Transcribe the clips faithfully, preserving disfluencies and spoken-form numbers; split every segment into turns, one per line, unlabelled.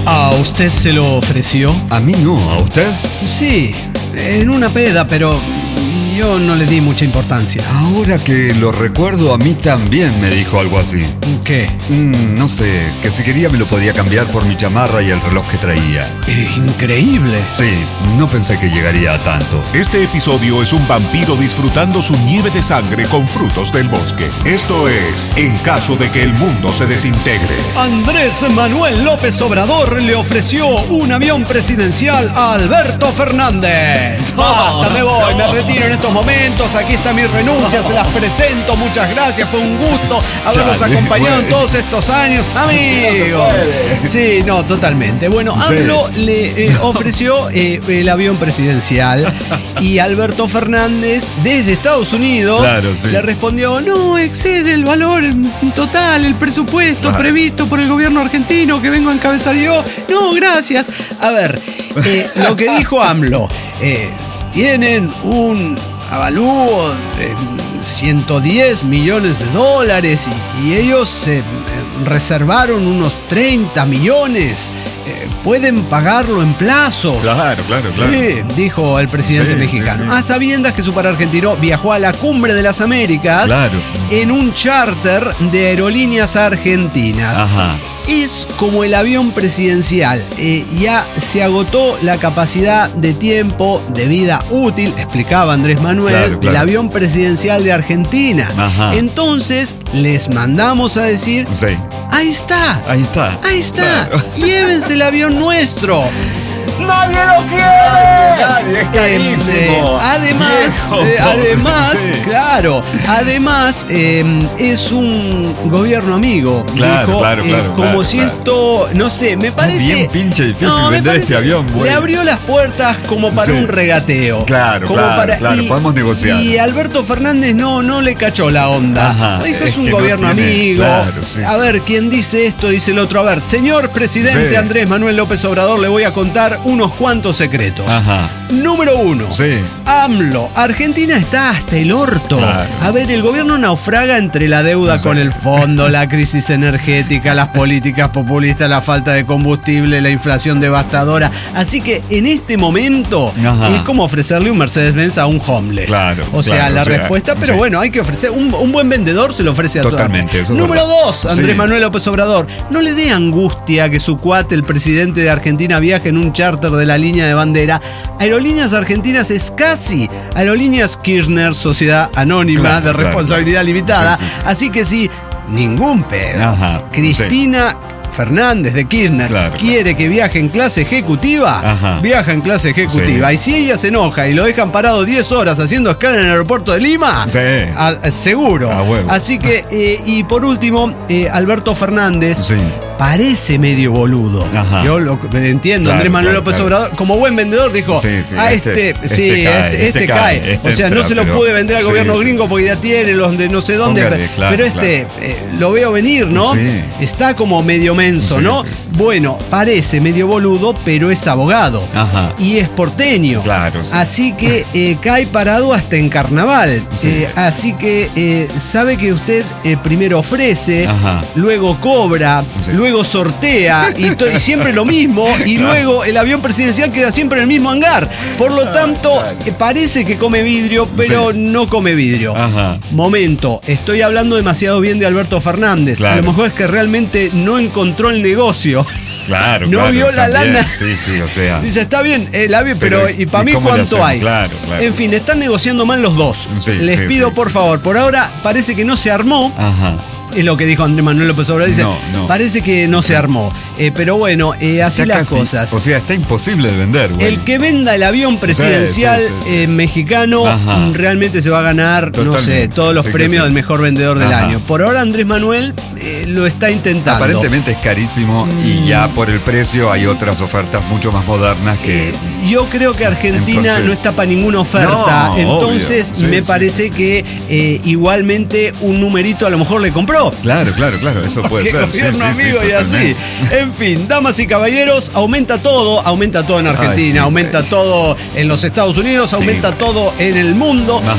¿A usted se lo ofreció?
A mí no, ¿a usted?
Sí, en una peda, pero yo no le di mucha importancia.
Ahora que lo recuerdo, a mí también me dijo algo así.
¿Qué?
Mm, no sé, que si quería me lo podía cambiar por mi chamarra y el reloj que traía.
Eh, increíble.
Sí, no pensé que llegaría a tanto.
Este episodio es un vampiro disfrutando su nieve de sangre con frutos del bosque. Esto es En caso de que el mundo se desintegre.
Andrés Manuel López Obrador le ofreció un avión presidencial a Alberto Fernández. Basta, me voy, me retiro en estos momentos. Aquí está mi renuncia, se las presento. Muchas gracias, fue un gusto haberlos
Chale,
acompañado
bueno.
en todos estos años, amigos. Sí, no, totalmente. Bueno,
Sí.
AMLO le eh, ofreció eh, el avión presidencial y Alberto Fernández desde Estados Unidos
Claro, sí.
le respondió: no excede el valor total, el presupuesto
Claro.
previsto por el gobierno argentino que vengo a encabezar yo. No, gracias. A ver, eh, lo que dijo AMLO, eh, tienen un avalúo de ciento diez millones de dólares y, y ellos eh, reservaron unos treinta millones. Eh, pueden pagarlo en plazos.
Claro, claro, claro.
Sí, dijo el presidente
Sí,
mexicano.
sí, sí.
A sabiendas que su par argentino viajó a la cumbre de las Américas
Claro.
en un charter de aerolíneas argentinas.
Ajá.
Es como el avión presidencial. Eh, ya se agotó la capacidad de tiempo de vida útil, explicaba Andrés Manuel,
Claro, claro.
del avión presidencial de Argentina.
Ajá.
Entonces, les mandamos a decir:
Sí,
ahí está.
ahí está.
Ahí está,
Claro.
llévense el avión nuestro.
¡Nadie lo quiere!
Nadie, es carísimo.
Eh, además,
Viejo,
eh,
pobre,
además,
sí.
claro, además eh, es un gobierno amigo.
Claro,
dijo,
claro,
eh,
claro,
como
claro,
si
claro.
esto, no sé, me parece.
bien pinche difícil
me
vender
parece-
este avión,
Le
bueno.
abrió las puertas como para
Sí.
un regateo.
Claro,
como
claro, claro, podemos negociar.
Y Alberto Fernández no, no le cachó la onda.
Ajá,
Dijo, es,
es
un
que no
gobierno
tiene-
amigo.
claro, sí,
a
sí.
ver, quien dice esto, dice el otro. A ver, señor presidente
Sí.
Andrés Manuel López Obrador, le voy a contar unos cuantos secretos.
Ajá.
Número uno.
Sí.
AMLO. Argentina está hasta el orto.
Claro.
A ver, el gobierno naufraga entre la deuda
Sí.
con el fondo, la crisis energética, las políticas populistas, la falta de combustible, la inflación devastadora. Así que en este momento
Ajá.
es como ofrecerle un Mercedes-Benz a un homeless.
Claro,
O sea,
claro,
la
o sea,
respuesta, pero
sí.
bueno, hay que ofrecer. Un, un buen vendedor se lo ofrece a todos.
Totalmente, eso es
Número
verdad.
dos, Andrés
Sí.
Manuel López Obrador. No le dé angustia que su cuate, el presidente de Argentina, viaje en un charter de la línea de bandera. Aerolíneas Argentinas es casi Aerolíneas Kirchner, Sociedad Anónima
Claro,
de
claro,
Responsabilidad
claro.
Limitada.
Sí, sí, sí.
Así que sí, ningún pedo.
Ajá,
Cristina Fernández de Kirchner
Claro,
quiere que viaje en clase ejecutiva,
Ajá.
viaja en clase ejecutiva.
Sí.
Y si ella se enoja y lo dejan parado diez horas haciendo escala en el aeropuerto de Lima,
Sí.
a- seguro.
A huevo.
Así que, eh, y por último, eh, Alberto Fernández
Sí.
parece medio boludo.
Ajá.
Yo lo entiendo.
Claro,
Andrés Manuel
claro,
López
claro.
Obrador, como buen vendedor, dijo:
Sí, sí,
a este,
este-
sí,
este cae,
este, este
este
cae.
cae, este
O sea, no
entra,
se lo
pero-
pude vender al
sí,
gobierno
sí.
gringo porque ya tiene los de no sé dónde.
Póngale,
pero
claro,
este eh, lo veo venir, ¿no?
Sí.
Está como medio menso,
Sí,
¿no?
sí, sí.
Bueno, parece medio boludo, pero es abogado.
Ajá.
Y es porteño.
Claro, sí.
Así que eh, cae parado hasta en carnaval.
Sí.
Eh, así que eh, sabe que usted eh, primero ofrece,
Ajá.
luego cobra,
Sí.
luego sortea y, to- y siempre lo mismo. Y
Claro.
luego el avión presidencial queda siempre en el mismo hangar. Por lo
Ah,
tanto,
claro.
eh, parece que come vidrio, pero
Sí.
no come vidrio.
Ajá.
Momento, estoy hablando demasiado bien de Alberto Fernández. A
Claro.
lo mejor es que realmente no encontró el negocio.
Claro,
No
claro,
vio la
también.
lana.
Sí, sí, o sea.
Dice, está bien, el avión, pero,
Pero,
¿y para
¿y
mí
cómo le
cuánto
hacemos?
hay?
Claro, claro.
En fin, están negociando mal los dos.
Sí,
Les
sí,
pido,
sí,
por
sí,
favor,
sí,
por ahora parece que no se armó.
Ajá.
Es lo que dijo Andrés Manuel López Obrador. Dice,
No, no.
parece que no se armó. Eh, pero bueno, eh, así
Está
las
casi-
cosas.
O sea, está imposible de vender, güey.
El que venda el avión presidencial
Sí, sí, sí, sí.
eh, mexicano
Ajá.
mm, realmente se va a ganar, no sé,
Totalmente.
todos los
Sí que
premios
sí.
del mejor vendedor del
Ajá.
año. Por ahora Andrés Manuel eh, lo está intentando.
Aparentemente es carísimo y
Mm.
ya por el precio hay otras ofertas mucho más modernas que...
Eh, yo creo que Argentina
Entonces-
no está para ninguna oferta.
No,
Entonces
obvio. Sí,
me
sí,
parece
sí.
que eh, igualmente un numerito a lo mejor le compró.
Claro, claro, claro, eso puede
Qué
ser.
gobierno
sí, sí, sí,
amigo y así.
totalmente.
En fin, damas y caballeros, aumenta todo, aumenta todo en Argentina,
Ay, sí,
aumenta
güey.
todo en los Estados Unidos,
Sí,
aumenta
güey.
todo en el mundo.
Ajá.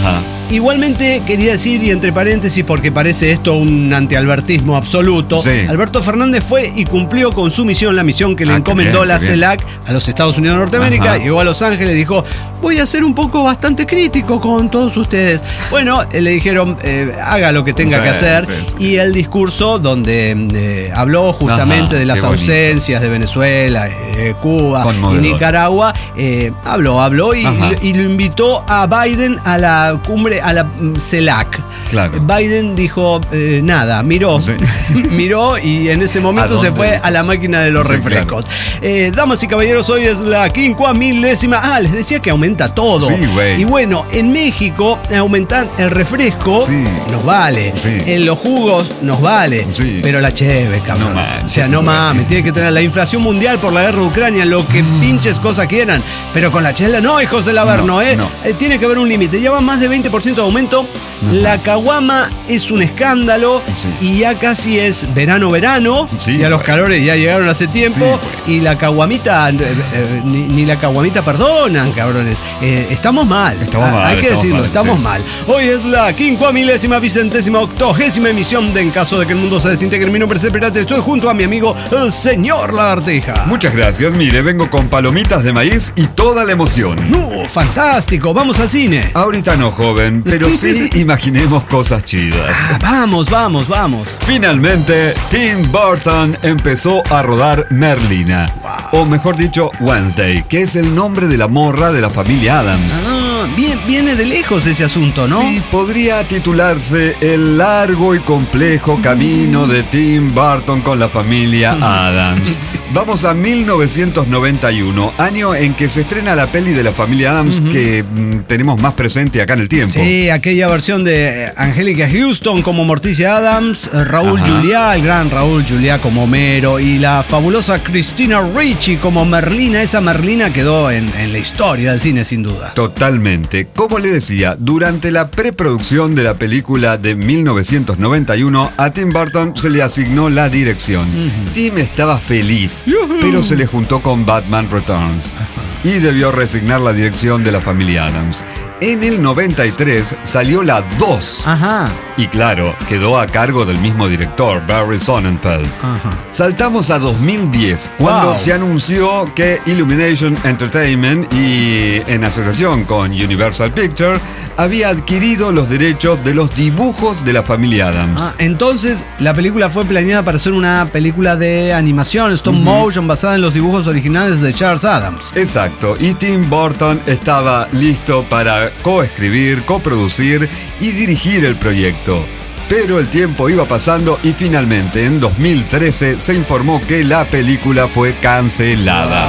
igualmente quería decir, y entre paréntesis, porque parece esto un antialbertismo absoluto,
Sí.
Alberto Fernández fue y cumplió con su misión, la misión que le
Ah, qué
encomendó
bien,
la
qué bien.
CELAC a los Estados Unidos de Norteamérica.
Ajá.
Llegó a Los Ángeles y dijo, voy a ser un poco bastante crítico con todos ustedes. Bueno, eh, le dijeron, eh, haga lo que tenga
Sí,
que hacer.
sí, sí.
Y el discurso donde eh, habló justamente
Ajá,
de las
qué bonito.
ausencias de Venezuela, eh, Cuba y
Conmovedor.
Nicaragua, eh, habló, habló y,
Ajá.
y lo invitó a Biden a la cumbre, a la mm, CELAC.
Claro.
Biden dijo eh, nada, miró,
Sí.
miró y en ese momento
¿A
se
dónde?
fue a la máquina de los
Sí,
refrescos. Eh, damas y caballeros, hoy es la quincuamilésima. Ah, les decía que aumenta todo.
Sí, güey.
Y bueno, en México aumentar el refresco
Sí.
nos vale.
Sí.
En los jugos nos vale.
Sí.
Pero la cheve, cabrón.
No manches,
o sea, no
güey.
mames, tiene que tener la inflación mundial por la guerra de Ucrania, lo que pinches cosas quieran. Pero con la chela, no, hijos del Averno,
No,
¿eh?
no.
Eh, Tiene que haber un límite. Ya va más de veinte por ciento de aumento. La caguama es un escándalo
Sí.
y ya casi es verano-verano.
Sí,
ya los
güey.
calores ya llegaron hace tiempo.
Sí,
y la caguamita, eh, eh, ni, ni la caguamita perdonan, cabrones. Eh, estamos mal.
Estamos
Ah,
mal,
Hay que
estamos
decirlo,
mal,
estamos
sí,
mal. Hoy es la quincuamilésima, vicentésima, octogésima emisión de En caso de que el mundo se desintegre. Mi nombre es El Pirata. Estoy junto a mi amigo, el señor Lagartija.
Muchas gracias. Mire, vengo con palomitas de maíz y toda la emoción.
No, fantástico. Vamos al cine.
Ahorita no, joven, pero sí imaginemos cosas chidas.
Ah, vamos, vamos, vamos.
Finalmente, Tim Burton empezó a rodar Merlina. O mejor dicho, Wednesday, que es el nombre de la morra de la familia Adams.
Ah, bien, viene de lejos ese asunto, ¿no?
Sí, podría titularse El largo y complejo camino de Tim Burton con la familia Adams. Vamos a mil novecientos noventa y uno, año en que se estrena la peli de la familia Adams que mm, tenemos más presente acá en el tiempo.
Sí, aquella versión de eh, Angélica Houston como Morticia Adams, eh, Raúl
Ajá.
Juliá, el gran Raúl Juliá como Homero y la fabulosa Christina Ricci como Merlina. Esa Merlina quedó en, en la historia del cine sin duda.
Totalmente. Como le decía, durante la preproducción de la película de mil novecientos noventa y uno, a Tim Burton se le asignó la dirección. Tim estaba feliz, pero se le juntó con Batman Returns y debió resignar la dirección de la familia Adams. En el noventa y tres salió la dos.
Ajá,
Y claro, quedó a cargo del mismo director, Barry Sonnenfeld.
ajá.
Saltamos a dos mil diez, cuando
Wow.
se anunció que Illumination Entertainment, y en asociación con Universal Pictures, había adquirido los derechos de los dibujos de la familia Adams.
Ah, entonces la película fue planeada para ser una película de animación, stop motion, basada en los dibujos originales de Charles Adams.
Exacto, y Tim Burton estaba listo para coescribir, coproducir y dirigir el proyecto. Pero el tiempo iba pasando y finalmente en dos mil trece se informó que la película fue cancelada.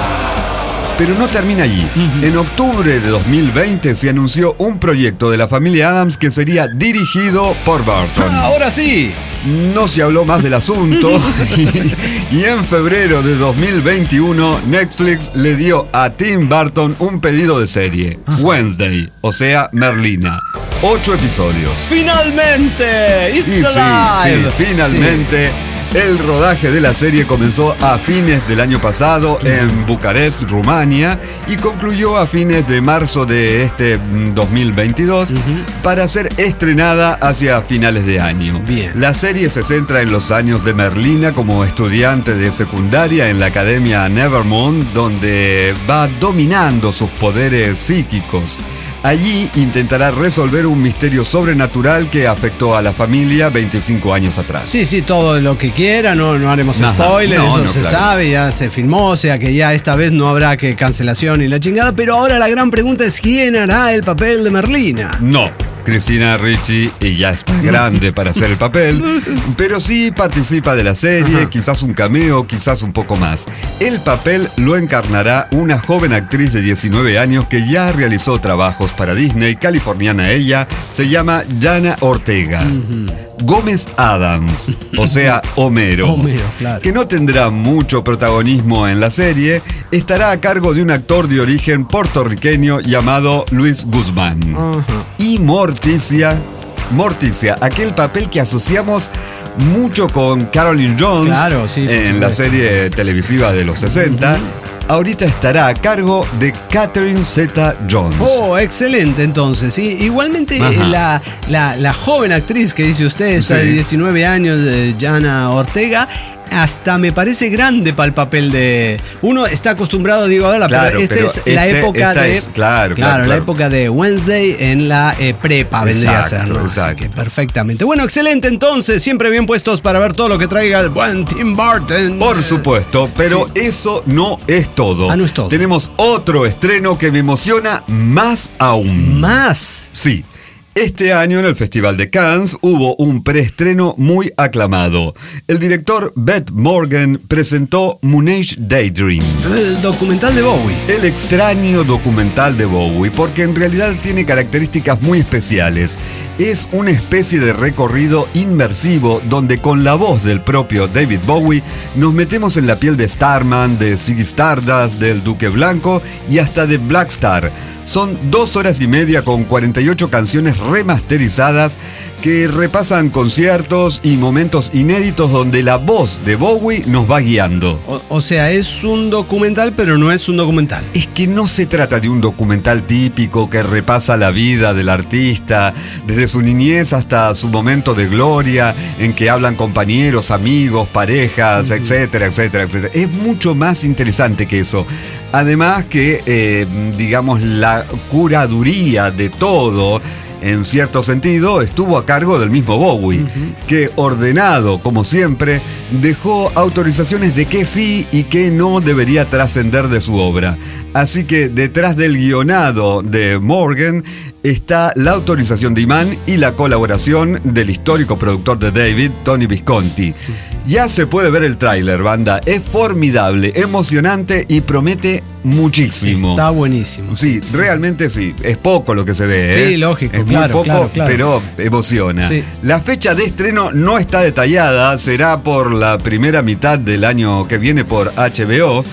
Pero no termina allí. En octubre de dos mil veinte se anunció un proyecto de la familia Adams que sería dirigido por Burton.
Ahora sí.
No se habló más del asunto y, y en febrero de dos mil veintiuno Netflix le dio a Tim Burton un pedido de serie, Wednesday, o sea, Merlina. Ocho episodios.
Finalmente,
Y
it's
sí,
alive.
sí, finalmente el rodaje de la serie comenzó a fines del año pasado en Bucarest, Rumania, y concluyó a fines de marzo de este mm, dos mil veintidós para ser estrenada hacia finales de año.
Bien.
La serie se centra en los años de Merlina como estudiante de secundaria en la Academia Nevermore, donde va dominando sus poderes psíquicos. Allí intentará resolver un misterio sobrenatural que afectó a la familia veinticinco años atrás.
Sí, sí, todo lo que quiera, no, no haremos
Ajá.
spoilers,
No,
eso
no,
se
claro.
sabe, ya se filmó, o sea que ya esta vez no habrá que cancelación y la chingada, pero ahora la gran pregunta es ¿quién hará el papel de Merlina?
No, Christina Ricci ya está grande para hacer el papel, pero sí participa de la serie,
Ajá.
quizás un cameo, quizás un poco más. El papel lo encarnará una joven actriz de diecinueve años que ya realizó trabajos para Disney, californiana ella, se llama Jana Ortega. Gómez Adams, o sea, Homero,
Homero, claro.
que no tendrá mucho protagonismo en la serie, estará a cargo de un actor de origen puertorriqueño llamado Luis Guzmán.
Ajá.
Y Morticia, Morticia, aquel papel que asociamos mucho con Carolyn Jones
Claro, sí, por
en la
supuesto.
serie televisiva de los sesenta, ahorita estará a cargo de Catherine Zeta-Jones.
Oh, excelente entonces. ¿Sí? Igualmente la, la, la joven actriz que dice usted, esa sí. de diecinueve años, Jana Ortega, hasta me parece grande para el papel de... Uno está acostumbrado, digo, a verla,
claro,
pero esta
pero
es
este,
la época de...
Es, claro, claro,
claro, la
claro.
época de Wednesday en la eh, prepa vendría
exacto,
a ser, ¿no?
Exacto.
Así que perfectamente. Bueno, excelente entonces, siempre bien puestos para ver todo lo que traiga el buen Tim Burton.
Por supuesto, pero sí. eso no es todo.
Ah, no es todo.
Tenemos otro estreno que me emociona más aún.
¿Más?
Sí. Este año en el Festival de Cannes hubo un preestreno muy aclamado. El director Beth Morgan presentó Moonage Daydream.
El documental de Bowie.
El extraño documental de Bowie, porque en realidad tiene características muy especiales. Es una especie de recorrido inmersivo donde con la voz del propio David Bowie nos metemos en la piel de Starman, de Ziggy Stardust, del Duque Blanco y hasta de Black Star. Son dos horas y media con cuarenta y ocho canciones remasterizadas que repasan conciertos y momentos inéditos donde la voz de Bowie nos va guiando.
O, o sea, es un documental, pero no es un documental.
Es que no se trata de un documental típico que repasa la vida del artista, desde su niñez hasta su momento de gloria, en que hablan compañeros, amigos, parejas, uh-huh. etcétera, etcétera, etcétera. Es mucho más interesante que eso. Además que, eh, digamos, la curaduría de todo, en cierto sentido, estuvo a cargo del mismo Bowie, uh-huh. que, ordenado, como siempre, dejó autorizaciones de qué sí y qué no debería trascender de su obra. Así que detrás del guionado de Morgan está la autorización de Iman y la colaboración del histórico productor de David, Tony Visconti. Ya se puede ver el tráiler, banda. Es formidable, emocionante y promete muchísimo.
Está buenísimo.
Sí, realmente sí. Es poco lo que se ve, ¿eh?
Sí, lógico.
Es
claro,
muy poco,
claro, claro.
pero emociona.
Sí.
La fecha de estreno no está detallada. Será por la primera mitad del año que viene por H B O.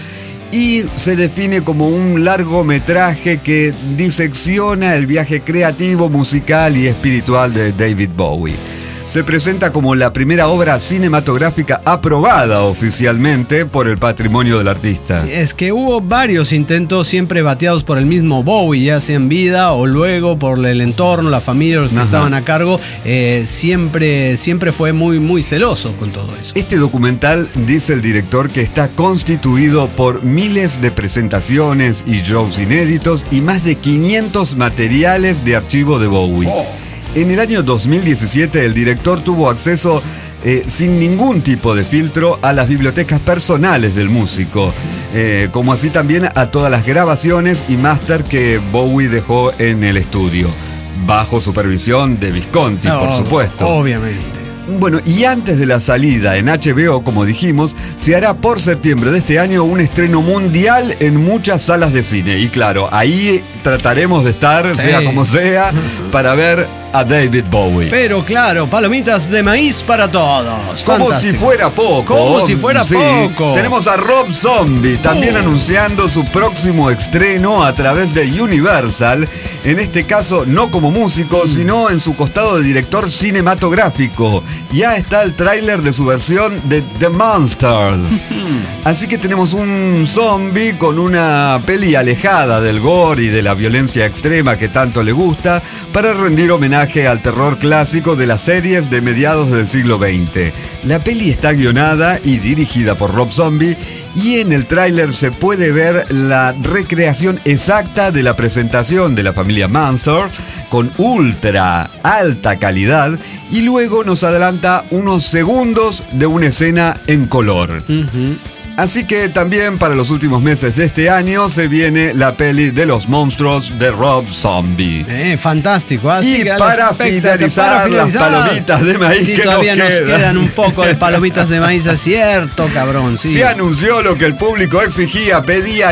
Y se define como un largometraje que disecciona el viaje creativo, musical y espiritual de David Bowie. Se presenta como la primera obra cinematográfica aprobada oficialmente por el patrimonio del artista.
Sí, es que hubo varios intentos siempre bateados por el mismo Bowie, ya sea en vida o luego por el entorno, la familia, los que Ajá. estaban a cargo. Eh, siempre, siempre fue muy, muy celoso con todo eso.
Este documental, dice el director, que está constituido por miles de presentaciones y shows inéditos y más de quinientos materiales de archivo de Bowie. Oh. En el año dos mil diecisiete el director tuvo acceso eh, sin ningún tipo de filtro a las bibliotecas personales del músico, eh, como así también a todas las grabaciones y máster que Bowie dejó en el estudio, bajo supervisión de Visconti, no, por supuesto.
Obviamente.
Bueno, y antes de la salida en H B O, como dijimos, se hará por septiembre de este año un estreno mundial en muchas salas de cine. Y claro, ahí trataremos de estar, sí. sea como sea, para ver a David Bowie.
Pero claro, palomitas de maíz para todos.
Como Fantástico. si fuera poco.
Como si fuera sí. poco.
Tenemos a Rob Zombie también uh. anunciando su próximo estreno a través de Universal. En este caso, no como músico, mm. sino en su costado de director cinematográfico. Ya está el tráiler de su versión de The Monsters. Así que tenemos un zombie con una peli alejada del gore y de la violencia extrema que tanto le gusta, para rendir homenaje al terror clásico de las series de mediados del siglo veinte. La peli está guionada y dirigida por Rob Zombie, y en el tráiler se puede ver la recreación exacta de la presentación de la familia Monster con ultra alta calidad, y luego nos adelanta unos segundos de una escena en color. Uh-huh. Así que también para los últimos meses de este año se viene la peli de los monstruos de Rob Zombie.
Eh, fantástico. Así
y
que
para finalizar, para finalizar las palomitas de maíz
sí,
que
todavía
nos,
nos
quedan.
quedan un poco de palomitas de maíz, es cierto, cabrón. Sí.
Se anunció lo que el público exigía, pedía,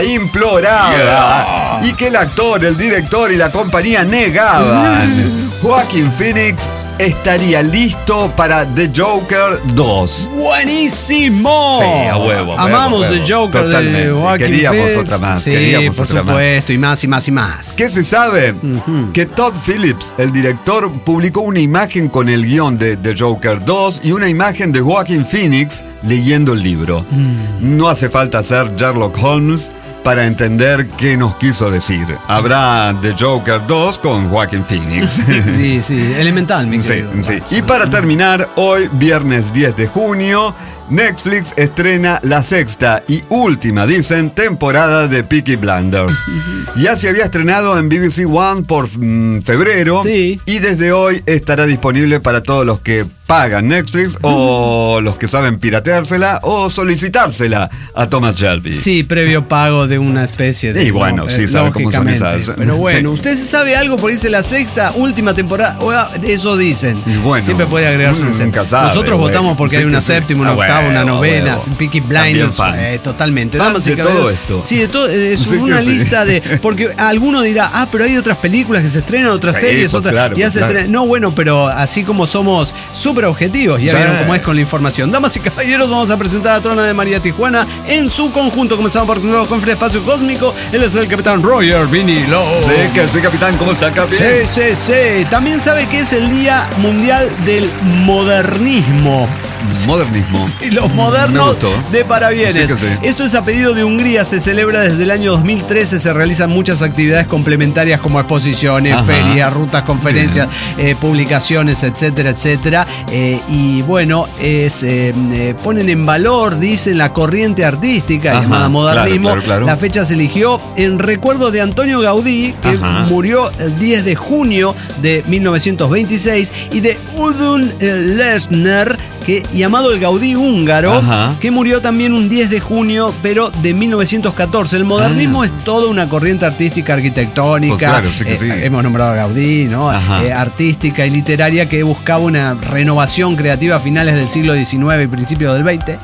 imploraba, yeah. y que el actor, el director y la compañía negaban. Uh. Joaquin Phoenix estaría listo para The Joker dos.
¡Buenísimo!
Sí, a huevo.
Amamos
huevo,
The Joker.
Totalmente.
De Joaquin
Queríamos
Phoenix.
otra más.
Sí,
Queríamos
por
otra
supuesto,
más.
y más y más y más.
¿Qué se sabe? Uh-huh. Que Todd Phillips, el director, publicó una imagen con el guión de The Joker dos y una imagen de Joaquin Phoenix leyendo el libro. Mm. No hace falta ser Sherlock Holmes para entender qué nos quiso decir. Habrá The Joker dos con Joaquin Phoenix.
Sí, sí, elemental, mi
Sí,
querido.
sí. Y para terminar, hoy, viernes diez de junio, Netflix estrena la sexta y última, dicen, temporada de Peaky Blinders. Ya se había estrenado en B B C One por mm, febrero.
Sí.
Y desde hoy estará disponible para todos los que pagan Netflix o los que saben pirateársela o solicitársela a Thomas Shelby.
Sí, previo pago de una especie de...
Y bueno,
no,
sí,
eh,
sabe cómo son
lógicamente.
esas.
Pero bueno,
Sí.
¿usted sabe algo? Porque dice la sexta, última temporada. O, eso dicen.
Y bueno,
Siempre puede agregarse un
nunca
séptimo.
sabe,
Nosotros
güey.
votamos porque
Sí
hay una
que sí.
séptima, una
Ah,
octava,
huevo,
una novena,
huevo.
Peaky
También
Blinders.
fans.
Eh, totalmente.
Fans
Damas y
de
caballeros.
todo esto.
Sí, de todo. Es
Sí que
una
sí.
lista de... Porque alguno dirá, ah, pero hay otras películas que se estrenan, otras
Sí,
series,
pues
otras...
claro,
ya
pues
se
claro.
estrenan. No, bueno, pero así como somos súper objetivos, ya
Sí.
vieron cómo es con la información. Damas y caballeros, vamos a presentar a Trona de María Tijuana en su conjunto. Comenzamos por nuevo con Free Espacio Cósmico. Él es el capitán Roger Vinilo.
Sí, que sí, capitán, ¿cómo está, Capi?
Sí, sí, sí. También sabe que es el Día Mundial del Modernismo.
Modernismo.
Y los
Me
modernos
gustó.
de parabienes.
Sí que sí.
Esto es a pedido de Hungría, se celebra desde el año dos mil trece, se realizan muchas actividades complementarias como exposiciones,
Ajá.
ferias, rutas, conferencias, eh, publicaciones, etcétera, etcétera. Eh, y bueno, es, eh, eh, ponen en valor, dicen, la corriente artística
Ajá,
llamada modernismo.
claro, claro, claro.
La fecha se eligió en recuerdo de Antonio Gaudí, que
Ajá.
murió el diez de junio de mil novecientos veintiséis, y de Udun Lesner, que llamado el Gaudí húngaro,
Ajá.
que murió también un diez de junio, pero de mil novecientos catorce. El modernismo
Ah.
es toda una corriente artística, arquitectónica.
Pues claro, sí que
eh,
sí.
Hemos nombrado a Gaudí, ¿no?
Ajá.
Eh, artística y literaria, que buscaba una renovación creativa a finales del siglo diecinueve y principios del veinte.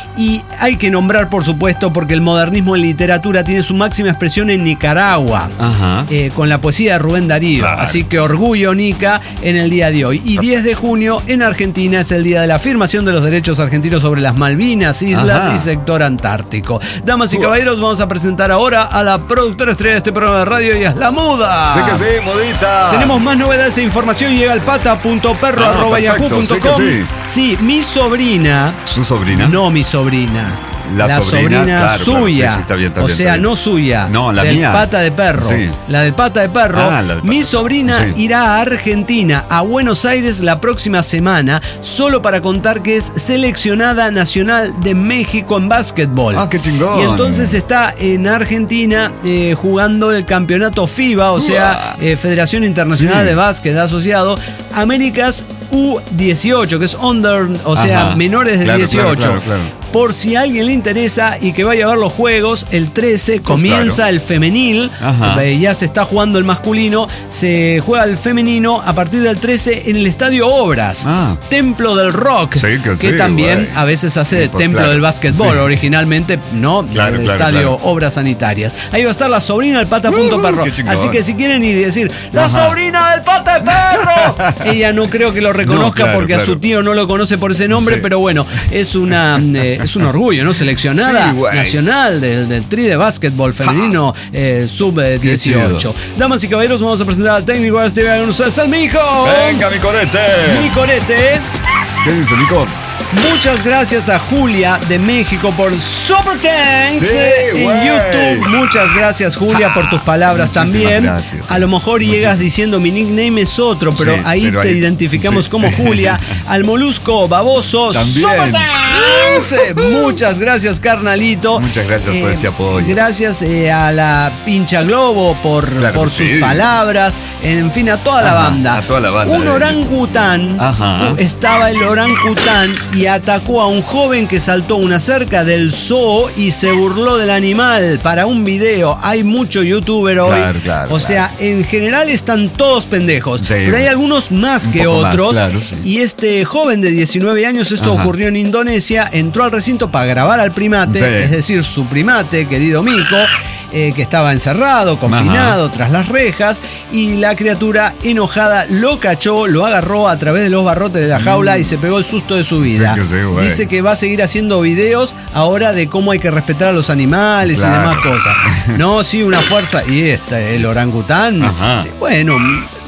Y hay que nombrar, por supuesto, porque el modernismo en literatura tiene su máxima expresión en Nicaragua,
Ajá.
eh, con la poesía de Rubén Darío.
Claro.
Así que orgullo, Nica, en el día de hoy. Y diez de junio, en Argentina, es el día de la afirmación de los derechos argentinos sobre las Malvinas, islas
Ajá.
y sector antártico. Damas y
Uah.
caballeros, vamos a presentar ahora a la productora estrella de este programa de radio, y es La Muda.
Sí que sí, modita.
Tenemos más novedades e información. Llega al pata punto perro
Ah,
arroba yahoo
perfecto,
punto
sí que
com.
sí.
Sí, mi sobrina.
¿Su sobrina?
No mi sobrina.
La sobrina, claro,
suya.
claro, sí, sí, está bien, está
o
bien,
sea,
está bien.
no suya.
No, la
del
mía.
pata de perro.
Sí.
La del pata de perro.
Ah, la del pata
Mi
de
sobrina
perro, sí.
irá a Argentina, a Buenos Aires, la próxima semana, solo para contar que es seleccionada nacional de México en básquetbol.
Ah, qué chingón.
Y entonces está en Argentina eh, jugando el campeonato FIBA, o sea, eh, Federación Internacional
Sí.
de Básquet Asociado, Américas U dieciocho, que es under, o sea,
Ajá.
menores de
Claro,
dieciocho.
claro, claro, claro.
Por si a alguien le interesa y que vaya a ver los juegos, el trece comienza
claro.
el femenil.
Ajá.
Eh, Ya se está jugando el masculino. Se juega el femenino a partir del trece en el Estadio Obras.
Ah.
Templo del Rock.
Sí, que sí,
también
güey.
a veces hace de
Sí, pues
Templo
claro.
del Básquetbol.
Sí.
Originalmente, no,
Claro,
el
claro,
Estadio
claro.
Obras Sanitarias. Ahí va a estar la sobrina del pata punto
Uh,
perro.
qué chingón.
Así que si quieren ir y decir, ¡la
Ajá.
sobrina del pata de perro! Ella no creo que lo reconozca
No, claro,
porque a su
claro.
tío no lo conoce por ese nombre,
Sí.
pero bueno, es una eh, es un orgullo, ¿no? Seleccionada
Sí, güey.
nacional del, del tri de básquetbol femenino eh, sub dieciocho. Damas y caballeros, vamos a presentar al técnico de este con ustedes, al Mico.
Venga, mi corete.
Mi corete.
¿Qué dice, Nico?
Muchas gracias a Julia de México por Super Tanks
Sí,
eh, en
güey.
YouTube. Muchas gracias, Julia, por tus palabras
Muchísimas
también.
gracias.
A lo mejor llegas
Muchísimas.
diciendo mi nickname es otro, pero
Sí,
ahí
pero
te
ahí-
identificamos
sí.
como Julia. Al Molusco Baboso
También.
Super Tanks. Eh, Muchas gracias, carnalito.
Muchas gracias por este apoyo.
Gracias eh, a la Pincha Globo por,
Claro
por
que
sus
sí.
palabras. En fin, a toda la
Ajá,
banda.
a toda la banda
Un
de-
orangután.
Ajá.
Estaba el orangután y atacó a un joven que saltó una cerca del zoo y se burló del animal para un video. Hay mucho youtuber hoy.
Claro, claro,
o sea, en general están todos pendejos.
Sí.
Pero hay algunos más
Un
que
poco más,
otros.
claro, sí.
Y este joven de diecinueve años, esto
Ajá.
ocurrió en Indonesia, entró al recinto para grabar al primate,
Sí.
es decir, su primate, querido Mico. Eh, que estaba encerrado, confinado, tras las rejas, y la criatura enojada lo cachó, lo agarró a través de los barrotes de la jaula y se pegó el susto de su vida.
Sí que sí, güey.
Dice que va a seguir haciendo videos ahora de cómo hay que respetar a los animales
Claro.
y demás cosas. No, sí, una fuerza. Y este, el orangután.
Ajá.
Sí, bueno,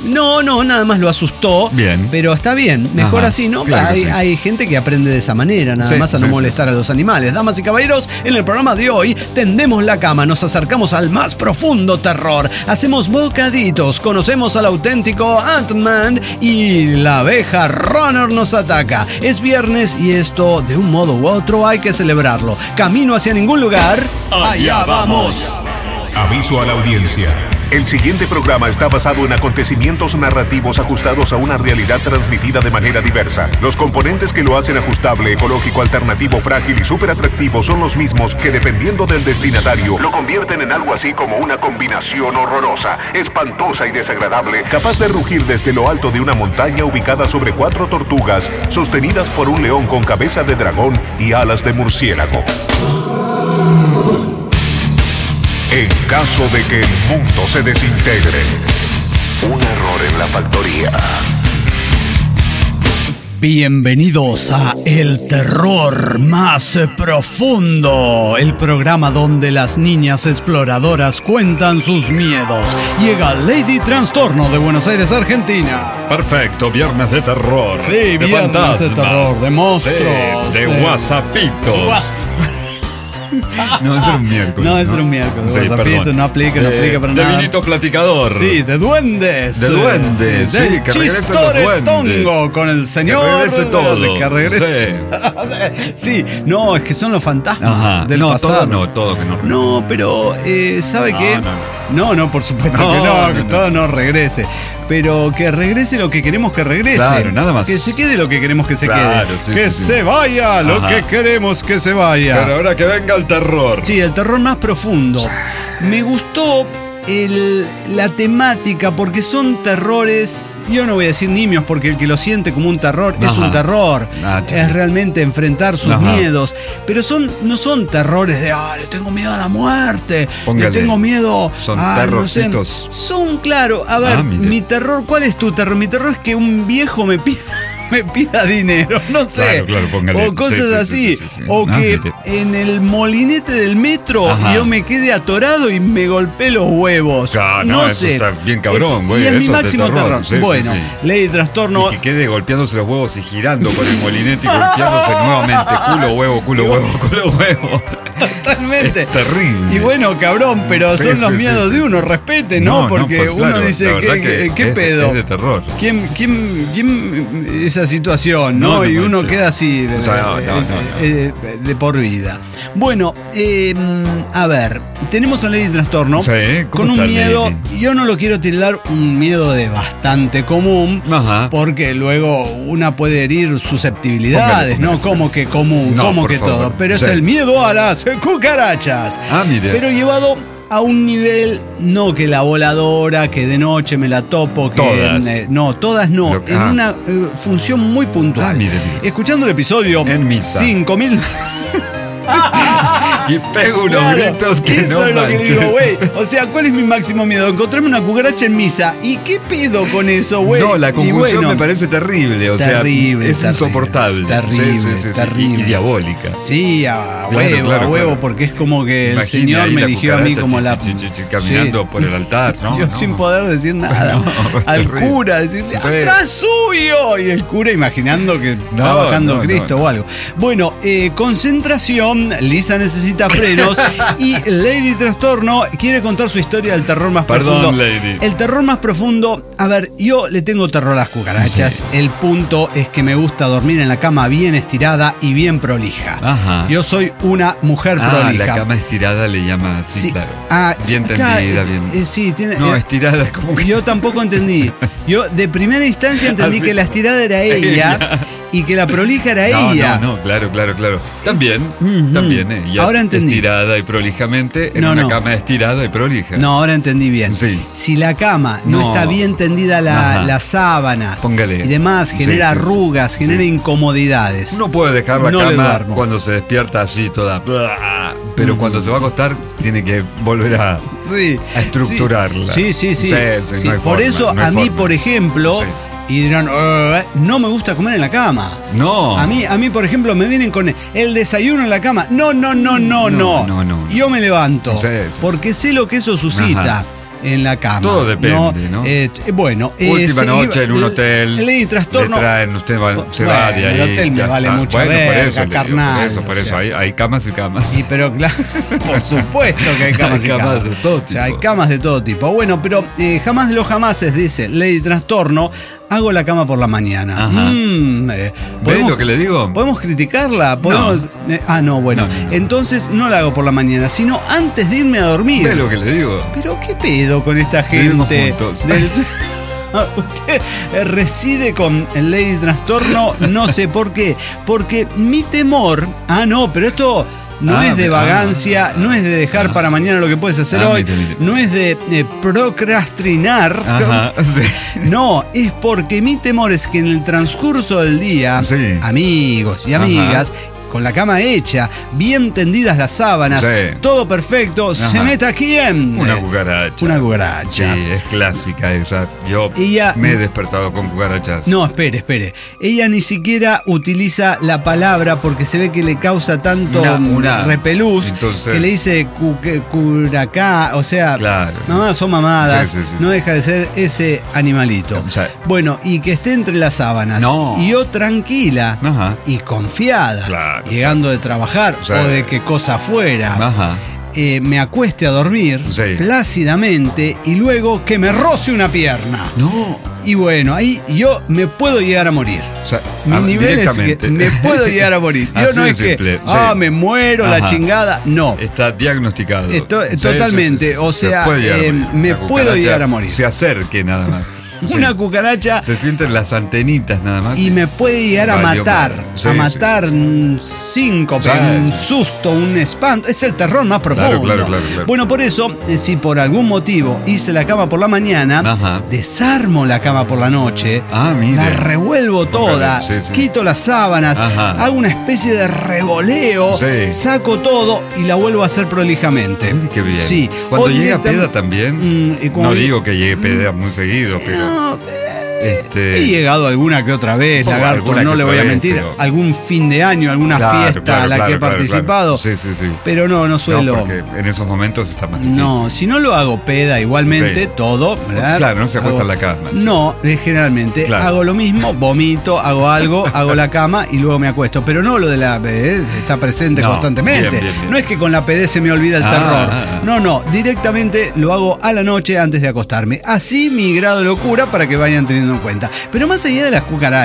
No, no, nada más lo asustó.
Bien.
Pero está bien, mejor
Ajá,
así, ¿no?
claro que
hay,
sí.
hay gente que aprende de esa manera, nada
Sí,
más a no
sí,
molestar
sí, sí.
a los animales. Damas y caballeros, en el programa de hoy tendemos la cama, nos acercamos al más profundo terror, hacemos bocaditos, conocemos al auténtico Ant-Man y la abeja Runner nos ataca. Es viernes y esto, de un modo u otro, hay que celebrarlo. Camino hacia ningún lugar, allá vamos.
Aviso a la audiencia.
El siguiente programa está basado en acontecimientos narrativos ajustados a una realidad transmitida de manera diversa. Los componentes que lo hacen ajustable, ecológico, alternativo, frágil y súper atractivo son los mismos que, dependiendo del destinatario, lo convierten en algo así como una combinación horrorosa, espantosa y desagradable, capaz de rugir desde lo alto de una montaña ubicada sobre cuatro tortugas, sostenidas por un león con cabeza de dragón y alas de murciélago.
En caso de que el mundo se desintegre.
Un error en la factoría.
Bienvenidos a El Terror Más Profundo, el programa donde las niñas exploradoras cuentan sus miedos. Llega Lady Trastorno de Buenos Aires, Argentina.
Perfecto, viernes de terror.
Sí,
de
viernes
fantasmas,
de terror, de monstruos,
sí, de,
de-
whatsappitos.
Guas-
No, ese era un miércoles.
No, ese era un miércoles.
Sí,
WhatsAppito,
perdón.
no aplica, no
De-
aplica para
de
nada.
vinito platicador.
Sí, de duendes.
De duendes, sí,
del
que regresen los
chistoretongo
duendes.
con el señor.
Que regrese todo.
Que regrese. Sí, no, es que son los fantasmas
Ajá.
del
no,
pasado.
todo no, todo que no.
No, pero eh, ¿sabe
No,
qué?
no,
No, no, por supuesto
No,
que no,
no,
que
no.
todo no regrese. Pero que regrese lo que queremos que regrese.
Claro, nada más.
Que se quede lo que queremos que se
Claro,
quede.
sí,
que
sí, sí.
se vaya lo
Ajá.
que queremos que se vaya.
Pero ahora que venga el terror.
Sí, el terror más profundo. Me gustó el- la temática porque son terrores. Yo no voy a decir nimios porque el que lo siente como un terror es
Ajá.
un terror.
Ah,
es
chico.
realmente enfrentar sus
Ajá.
miedos. Pero son, no son terrores de, ah, le tengo miedo a la muerte.
Póngale.
Le tengo miedo
Son
a. No sé".
terrorcitos.
Son, claro. A ver,
Ah, mire.
mi terror, ¿cuál es tu terror? Mi terror es que un viejo me pida. Me pida dinero, no sé.
Claro, claro, póngale.
O cosas
Sí, sí,
así.
sí, sí, sí, sí.
O
Ah,
que
mire.
en el molinete del metro
Ajá.
yo me quede atorado y me golpeé los huevos.
Claro,
no
no, eso
sé.
está bien cabrón,
Es-
güey,
Y es mi
eso es de
máximo
terror.
terror.
Sí, sí,
bueno,
sí.
ley de trastorno.
Y que quede golpeándose los huevos y girando con el molinete y golpeándose nuevamente. Culo, huevo, culo, huevo, culo, huevo.
Totalmente.
Es terrible.
Y bueno, cabrón, pero
Sí,
son
sí,
los
sí,
miedos
sí,
de
sí.
uno, respete, ¿no?
No, no,
Porque
pues,
uno
claro,
dice,
la
¿qué,
verdad que
qué- qué
es-
pedo?
es de terror.
¿Quién, quién, quién esa situación, no?
No, no
y uno
manches.
queda así de,
O sea, no,
de-
no, no, no.
de- de por vida. Bueno, eh, a ver, tenemos a Lady Trastorno
Sí, ¿cómo
con un
está
miedo,
Lady?
yo no lo quiero tildar un miedo de bastante común,
Ajá.
porque luego una puede herir susceptibilidades,
Póngale,
¿no?
póngale.
Como que común,
No,
como
por
que
favor.
todo. Pero
Sí.
es el miedo a las cucarachas.
Ah, mire.
Pero llevado a un nivel, no que la voladora, que de noche me la topo, que
Todas.
eh, no, todas no,
Lo-
en
ah.
una eh, función muy puntual.
Ah, mire, mire.
Escuchando el episodio
En misa.
cinco mil
Y pego unos
Claro,
gritos que
eso
no
es lo que
manches.
digo, güey. O sea, ¿cuál es mi máximo miedo? Encontrarme una cucaracha en misa. ¿Y qué pedo con eso, güey?
No, la
Y
conclusión
bueno,
me parece terrible, o
Terrible,
sea, es
terrible,
insoportable.
terrible,
Sí, sí, sí, sí.
terrible.
Y, y diabólica.
Sí, a
Claro,
huevo,
claro,
a huevo,
claro.
porque es como que el
Imagine
Señor
ahí
me
la
eligió a mí
cucaracha,
como
chi,
la.
chi, chi, chi, caminando
Sí.
por el altar, ¿no?
Yo
No.
sin poder decir nada.
No, es
Al
terrible.
cura, decirle,
Sí.
¡atrás suyo! Y el cura imaginando que
No,
va bajando
no,
Cristo
no, no.
o algo. Bueno, eh, concentración, Lisa necesita frenos y Lady Trastorno quiere contar su historia del terror más
Perdón,
profundo.
Lady.
El terror más profundo, a ver, yo le tengo terror a las cucarachas.
Sí.
El punto es que me gusta dormir en la cama bien estirada y bien prolija.
Ajá.
Yo soy una mujer
Ah,
prolija.
la cama estirada le llama así,
Sí,
claro.
ah,
Bien
sí,
tendida,
claro,
bien.
eh, sí, tiene.
No,
eh,
estirada es como que.
Yo tampoco entendí. Yo de primera instancia entendí
Así.
que la estirada era ella,
Ella.
y que la prolija era
No,
ella.
no, no, claro, claro, claro. También,
Ujú.
también, eh. Ya
Ahora entendí.
estirada y prolijamente en
No,
una
no.
cama estirada y prolija.
No, ahora entendí bien.
Sí.
Si la cama no,
No.
está bien tendida la-
Ajá.
las sábanas
Póngale.
y demás,
Sí,
genera
sí, sí,
arrugas,
sí.
genera
Sí.
incomodidades.
Uno puede dejar la
No le
cama
duermo.
cuando se despierta así toda. Pero
Mm.
cuando se va a acostar, tiene que volver a,
Sí,
a estructurarla.
Sí, sí, sí.
Sí, sí,
Sí,
no hay
por
forma,
eso
no hay
a mí,
forma.
por ejemplo,
Sí.
y dirán, "Eh, no me gusta comer en la cama.
No.
A mí, a mí, por ejemplo, me vienen con el desayuno en la cama. No, no, no, no, no.
No, no, no, no.
Yo me levanto.
Sí, sí,
porque sé lo que eso suscita.
Ajá.
en la cama.
Todo depende, ¿no?
Eh, bueno,
última
eh,
noche en un
el-
hotel.
El Lady Trastorno.
Le traen, usted va, se
Bueno,
va de ahí.
el hotel me
ya
vale
está.
mucho
Bueno, por
verga,
eso, le digo,
carnal,
por eso, por
o
eso.
sea.
Hay, hay camas y camas.
Sí, pero claro, por supuesto que hay camas
Hay
y
camas
camas.
de todo
O sea, hay
tipo.
camas de todo tipo. Bueno, pero eh, jamás de los jamases, dice Lady Trastorno, hago la cama por la mañana.
Ajá.
Mm, eh,
¿Ves
¿podemos-
lo que le digo?
¿Podemos criticarla? ¿Podemos? eh, ah, no, bueno.
No, no, no.
Entonces no la hago por la mañana, sino antes de irme a dormir.
¿Ves lo que le digo?
Pero ¿qué pedo con esta
Vivimos
gente?
juntos.
Del- Usted eh, reside con el Lady Trastorno, no sé por qué. Porque mi temor. Ah, no, pero esto no
Ah,
es de
pero-
vagancia,
ah,
no es de dejar
ah.
para mañana lo que puedes hacer
Ah,
hoy,
mire, mire.
no es de eh, procrastinar.
Ajá, sí.
No, es porque mi temor es que en el transcurso del día,
Sí.
amigos y
Ajá.
amigas, con la cama hecha, bien tendidas las sábanas,
Sí.
todo perfecto, se
Ajá.
meta quién.
Una cucaracha.
Una
Sí,
cucaracha.
es clásica esa. Yo
Ella-
me he despertado con cucarachas.
No, espere, espere. Ella ni siquiera utiliza la palabra porque se ve que le causa tanto
Una- una-
repelús
entonces-
que le dice cu- que- curacá, o sea,
Claro.
mamadas son mamadas,
Sí, sí, sí,
no
sí.
deja de ser ese animalito.
O sea,
Bueno, y que esté entre las sábanas.
No.
Y yo tranquila
Ajá.
y confiada,
Claro.
llegando de trabajar
Sí.
o de qué cosa fuera.
Ajá.
eh, me acueste a dormir
Sí.
plácidamente y luego que me roce una pierna.
No.
Y bueno, ahí yo me puedo llegar a morir.
O sea,
Mi
ah,
nivel es que
directamente.
me puedo llegar a morir. Yo
Así
no
de
es
simple,
que, ah,
sí.
me muero, la
Ajá.
chingada. No.
Está diagnosticado.
Esto-
Sí,
totalmente,
sí, sí, sí.
o
Se
sea,
puede llegar a
eh,
morir.
me
La
puedo
cucaracha
llegar a morir.
Se acerque nada más. Sí.
Una cucaracha
Se sienten las antenitas nada más.
y me puede llegar a
Valió
matar.
madre. Sí,
a
sí,
matar
sí, sí.
un síncope,
Sí,
un
sí.
susto, un espanto. Es el terror más profundo.
claro, claro, claro.
Bueno, por eso, eh, si por algún motivo hice la cama por la mañana,
Ajá.
desarmo la cama por la noche.
Ah, mire.
La revuelvo toda,
Sí, sí.
quito las sábanas,
Ajá.
hago una especie de revoleo,
Sí.
saco todo y la vuelvo a hacer prolijamente.
Mire qué bien.
Sí.
Cuando
O
llega
directam-
peda también.
Mm, y cuando-
No digo que llegue peda muy seguido, pero.
No,
este,
he llegado alguna que otra vez,
Oh,
lagarto,
alguna
no
que
le
otra
voy a
vez,
mentir.
pero-
Algún fin de año, alguna
claro,
fiesta
claro,
a la
claro,
que he
claro,
participado.
claro. Sí, sí, sí.
Pero no, no suelo.
No, porque en esos momentos está más difícil.
No, si no lo hago peda igualmente,
Sí.
todo, ¿verdad?
Claro, no se acuesta
Hago-
en la cama, sí.
No, eh, generalmente
Claro.
hago lo mismo, vomito, hago algo, hago la cama y luego me acuesto. Pero no lo de la pedez está presente
No,
constantemente.
bien, bien, bien.
No es que con la pedez se me olvida el
Ah,
terror.
ah, ah.
No, no, directamente lo hago a la noche antes de acostarme. Así mi grado de locura para que vayan teniendo en cuenta. Pero más allá de las cucarachas,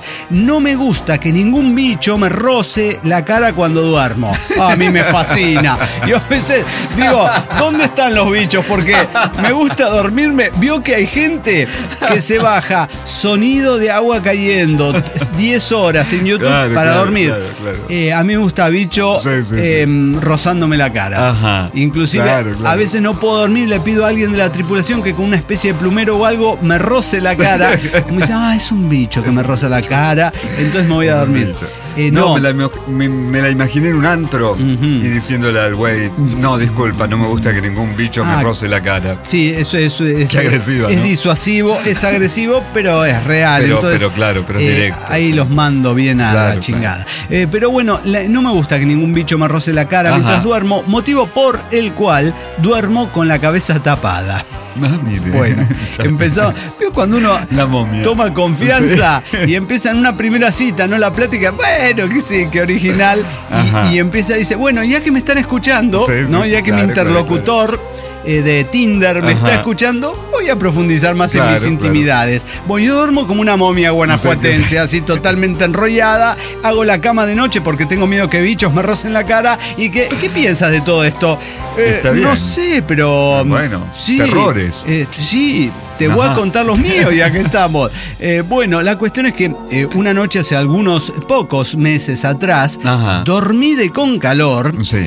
no me gusta que ningún bicho me roce la cara cuando duermo. A mí me fascina. Yo a veces digo, ¿dónde están los bichos? Porque me gusta dormirme. Vio que hay gente que se baja sonido de agua cayendo diez horas en YouTube
Claro,
para
claro,
dormir.
claro, claro.
Eh, a mí me gusta bicho
Sí, sí, sí.
eh, rozándome la cara.
Ajá.
Inclusive
Claro, claro.
a veces no puedo dormir, le pido a alguien de la tripulación que con una especie de plumero o algo me roce la cara. Y me dice, ah, es un bicho que me roza la cara, entonces me voy a
Es un
dormir.
bicho.
Eh,
no,
no,
me, la, imo- me- me la imaginé en un antro
Ujú.
y diciéndole al güey, no, disculpa, no me gusta que ningún bicho
Ah,
me roce la cara.
sí, eso, eso es,
Qué agresiva,
es
¿no?
disuasivo, es agresivo, pero es real.
Pero-
entonces,
pero claro, pero es
eh,
directo,
Ahí
sí.
los mando bien a
Claro,
la chingada. Eh, pero bueno, la- no me gusta que ningún bicho me roce la cara
Ajá.
mientras duermo, motivo por el cual duermo con la cabeza tapada.
Ah, mire.
Bueno, empezó. ¿Vio cuando uno
La momia.
toma confianza y empieza en una primera cita, no la plática? Bueno, que sí, que original.
Ajá.
Y, y empieza, dice, bueno, ya que me están escuchando,
Sí, sí,
¿no?
sí,
Ya que
claro,
mi interlocutor. eh, de Tinder me
Ajá.
está escuchando, voy a profundizar más en
Claro,
mis
claro.
intimidades. Bueno, yo duermo como una momia guanajuatense,
Sí, sí.
así totalmente enrollada. Hago la cama de noche porque tengo miedo que bichos me rocen la cara. ¿Y qué, qué piensas de todo esto? Eh,
Está bien.
No sé, pero.
Bueno,
sí,
terrores.
eh, sí, te voy a
Ajá.
contar los míos ya que estamos. Eh, bueno, la cuestión es que eh, una noche hace algunos pocos meses atrás,
Ajá.
dormí de con calor.
Sí.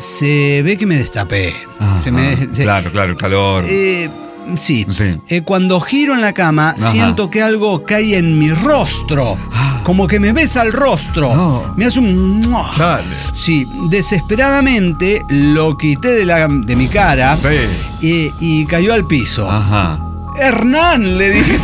Se ve que me destapé.
Ajá.
Se me, se-
Claro, claro, el calor.
eh, sí.
Sí.
Eh, cuando giro en la cama,
Ajá.
siento que algo cae en mi rostro. Como que me besa el rostro.
No.
Me hace un. ¡mua!
Chale.
Sí, desesperadamente lo quité de, la, de mi cara
Sí.
y, y cayó al piso.
Ajá.
Hernán, le dije.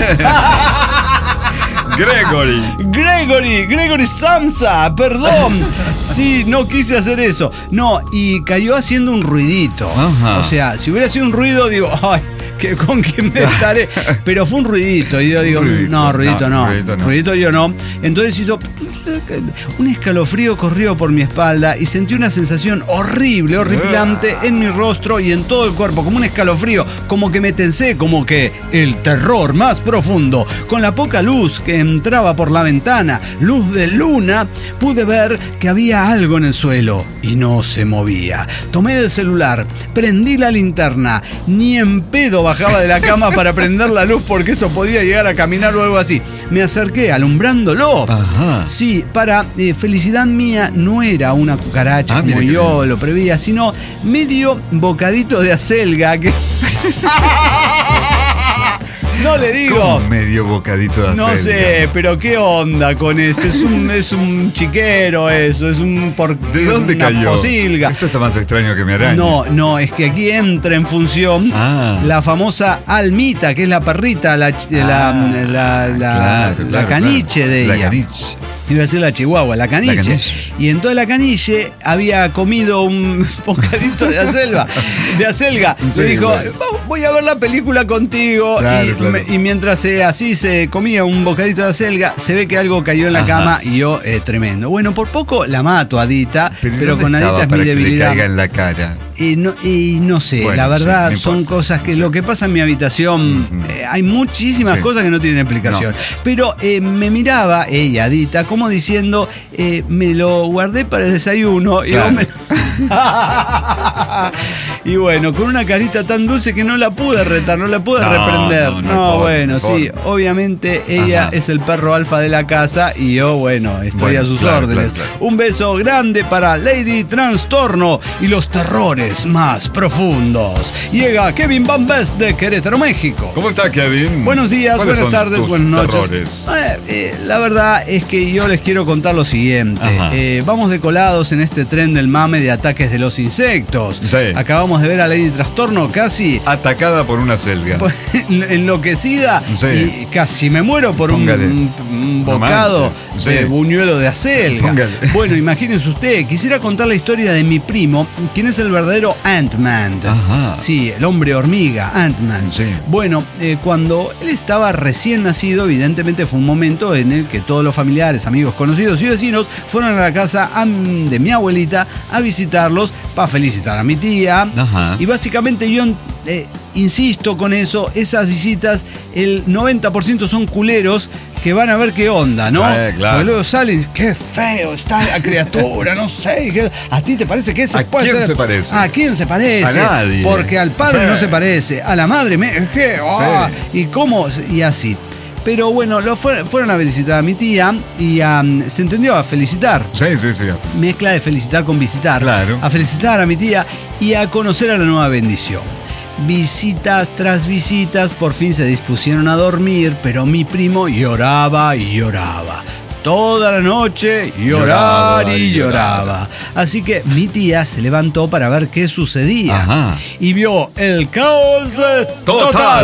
Gregory.
Gregory, Gregory Samsa, perdón. Sí, no quise hacer eso. No, y cayó haciendo un ruidito.
Ajá.
O sea, si hubiera sido un ruido, digo, ay, que, con que me estaré. Pero fue un ruidito. Y yo digo, ruidito, no, ruidito no. no. Ruidito, no. ruidito yo no. Entonces hizo un escalofrío corrió por mi espalda y sentí una sensación horrible, horripilante en mi rostro y en todo el cuerpo, como un escalofrío, como que me tensé, como que el terror más profundo. Con la poca luz que entraba por la ventana, luz de luna, pude ver que había algo en el suelo y no se movía. Tomé el celular, prendí la linterna, ni en pedo bajaba de la cama para prender la luz porque eso podía llegar a caminar o algo así. Me acerqué alumbrándolo. Ajá. Sí, para eh, felicidad mía no era una cucaracha ah, como yo lo preveía, sino medio bocadito de acelga que... No le digo.
¿Cómo medio bocadito de acelga?
No sé, pero qué onda con eso. Es un, es un chiquero eso, es un por,
¿de dónde
una
cayó?
Posilga.
Esto está más extraño que mi araña.
No, no, es que aquí entra en función ah. la famosa almita, que es la perrita, la, ah, la, la, la,
claro,
la
claro,
caniche
claro.
de
la
ella.
Caniche.
Iba a decir la chihuahua, la caniche.
la caniche.
Y en toda la caniche había comido un bocadito de acelga. De acelga. Sí, le dijo, bueno. voy a ver la película contigo.
Claro,
y,
claro.
Me, y mientras eh, así se comía un bocadito de acelga, se ve que algo cayó en la Ajá. cama y yo, eh, tremendo. Bueno, por poco la mato a Adita, pero,
pero
con Adita es mi debilidad.
Que le caiga en la cara.
Y no, y no sé, bueno, la verdad sí, no son cosas que sí. lo que pasa en mi habitación, mm-hmm. eh, hay muchísimas sí. cosas que no tienen explicación. No. Pero eh, me miraba ella, Adita, como diciendo, eh, me lo guardé para el desayuno. Claro. Y, me... y bueno, con una carita tan dulce que no la pude retar, no la pude no, reprender. No, no, no favor, bueno, sí, obviamente ella Ajá. es el perro alfa de la casa y yo, bueno, estoy bueno, a sus claro, órdenes. Claro, claro. Un beso grande para Lady Trastorno y los terrores más profundos. Llega Kevin Van Best de Querétaro, México.
¿Cómo está, Kevin?
Buenos días, buenas tardes, buenas noches. Eh, eh, la verdad es que yo les quiero contar lo siguiente. Eh, vamos decolados en este tren del mame de ataques de los insectos.
Sí.
Acabamos de ver a Lady Trastorno casi
atacada por una selga.
Enloquecida sí. y casi me muero por un, un bocado no sí. de buñuelo de acelga. Póngale. Bueno, imagínense usted, quisiera contar la historia de mi primo, quien es el verdadero Ant-Man.
Ajá.
Sí, el hombre hormiga, Ant-Man.
Sí.
Bueno, eh, cuando él estaba recién nacido, evidentemente fue un momento en el que todos los familiares, amigos, conocidos y vecinos fueron a la casa de mi abuelita a visitarlos para felicitar a mi tía.
Ajá.
Y básicamente yo eh, insisto con eso, esas visitas, el noventa por ciento son culeros que van a ver qué onda, ¿no?
Eh, claro.
Porque luego salen, qué feo está la criatura, no sé. ¿Qué, ¿A ti te parece que ese
¿A
puede
quién
ser?
se parece?
¿A quién se parece?
A nadie.
Porque al padre
sí.
no se parece, a la madre, me, ¿qué? Oh, sí. ¿Y cómo? Y así. Pero bueno, lo fue, fueron a visitar a mi tía y um, se entendió a felicitar.
Sí, sí, sí.
Mezcla de felicitar con visitar.
Claro.
A felicitar a mi tía y a conocer a la nueva bendición. Visitas tras visitas, por fin se dispusieron a dormir, pero mi primo lloraba y lloraba. Toda la noche llorar lloraba, y lloraba. lloraba. Así que mi tía se levantó para ver qué sucedía.
Ajá.
Y vio el caos total. total.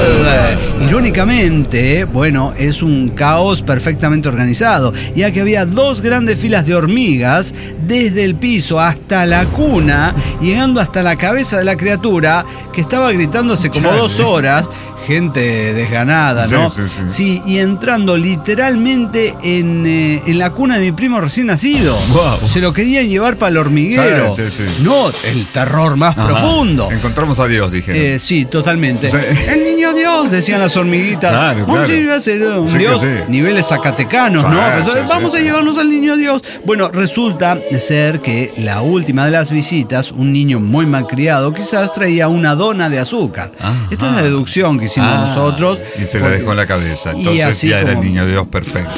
Irónicamente, bueno, es un caos perfectamente organizado, ya que había dos grandes filas de hormigas desde el piso hasta la cuna, llegando hasta la cabeza de la criatura que estaba gritando hace como Chale. dos horas. Gente desganada, ¿no?
Sí, sí, sí.
Sí, y entrando literalmente en, eh, en la cuna de mi primo recién nacido.
Wow.
Se lo querían llevar para el hormiguero.
Sí, sí, sí.
No, el terror más Ajá. profundo.
Encontramos a Dios, dijeron.
Eh, sí, totalmente.
Sí.
El niño Dios, decían las hormiguitas.
Claro,
vamos
claro.
a ir a ser un
sí
Dios,
sí.
niveles zacatecanos, sí, ¿no? Pues,
sí,
vamos
sí,
a
sí.
llevarnos al niño Dios. Bueno, resulta ser que la última de las visitas, un niño muy malcriado, quizás traía una dona de azúcar. Ajá. Esta es la deducción que hicimos
ah.
nosotros.
Y se la dejó en la cabeza. Entonces ya como... era el niño Dios perfecto.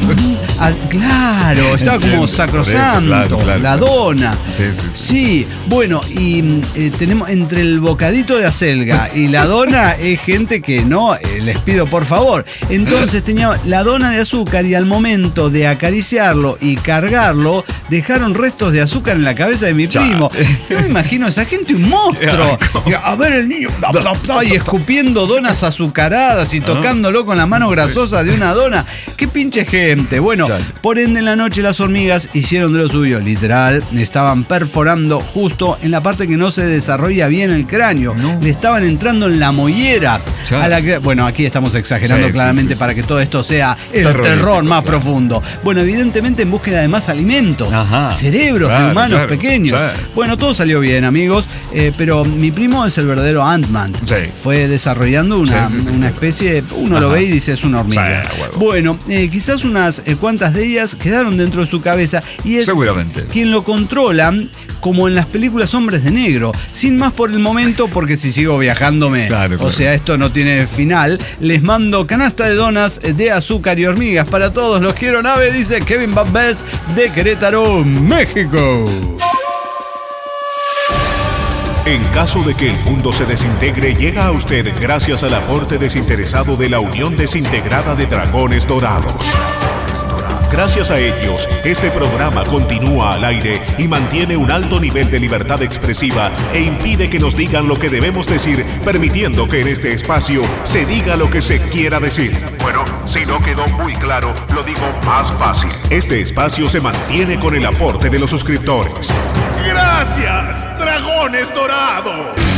ah, claro, estaba como sacrosanto, claro, claro, la dona.
Sí, sí, sí.
Sí, bueno, y eh, tenemos entre el bocadito de acelga y la dona es gente que no, eh, les pido por favor. Entonces tenía la dona de azúcar y al momento de acariciarlo y cargarlo, dejaron restos de azúcar en la cabeza de mi primo. Yo me imagino a esa gente un monstruo. A ver el niño y escupiendo donas donas azucaradas y tocándolo con la mano grasosa de una dona. ¡Qué pinche gente! Bueno,
Chale.
por ende en la noche las hormigas hicieron de lo suyo, literal. Estaban perforando justo en la parte que no se desarrolla bien el cráneo.
No.
Le estaban entrando en la mollera.
Chale.
A la que, bueno, aquí estamos exagerando
Sí,
claramente
sí, sí,
para
sí,
que
sí.
todo esto sea el
Terrorífico,
terror más
claro.
profundo. Bueno, evidentemente en búsqueda de más alimentos,
Ajá.
cerebros de
Claro,
humanos
claro.
pequeños.
Sí.
Bueno, todo salió bien, amigos, eh, pero mi primo es el verdadero Ant-Man.
Sí.
Fue desarrollando una,
Sí, sí, sí,
una
claro.
especie de... Uno
Ajá.
lo ve y dice es una hormiga.
Sí, huevo.
Bueno, eh, quizás unas eh, cuantas de ellas quedaron dentro de su cabeza y es
Seguramente.
quien lo controla, como en las películas Hombres de Negro. Sin más por el momento, porque si sigo viajándome,
Claro,
o
claro.
sea, esto no tiene final, les mando canasta de donas de azúcar y hormigas para todos. Los quiero, nave, dice Kevin Babbés de Querétaro, México.
En caso de que el mundo se desintegre, llega a usted gracias al aporte desinteresado de la Unión Desintegrada de Dragones Dorados. Gracias a ellos, este programa continúa al aire y mantiene un alto nivel de libertad expresiva e impide que nos digan lo que debemos decir, permitiendo que en este espacio se diga lo que se quiera decir. Bueno, si no quedó muy claro, lo digo más fácil. Este espacio se mantiene con el aporte de los suscriptores. ¡Gracias, Dragones Dorados!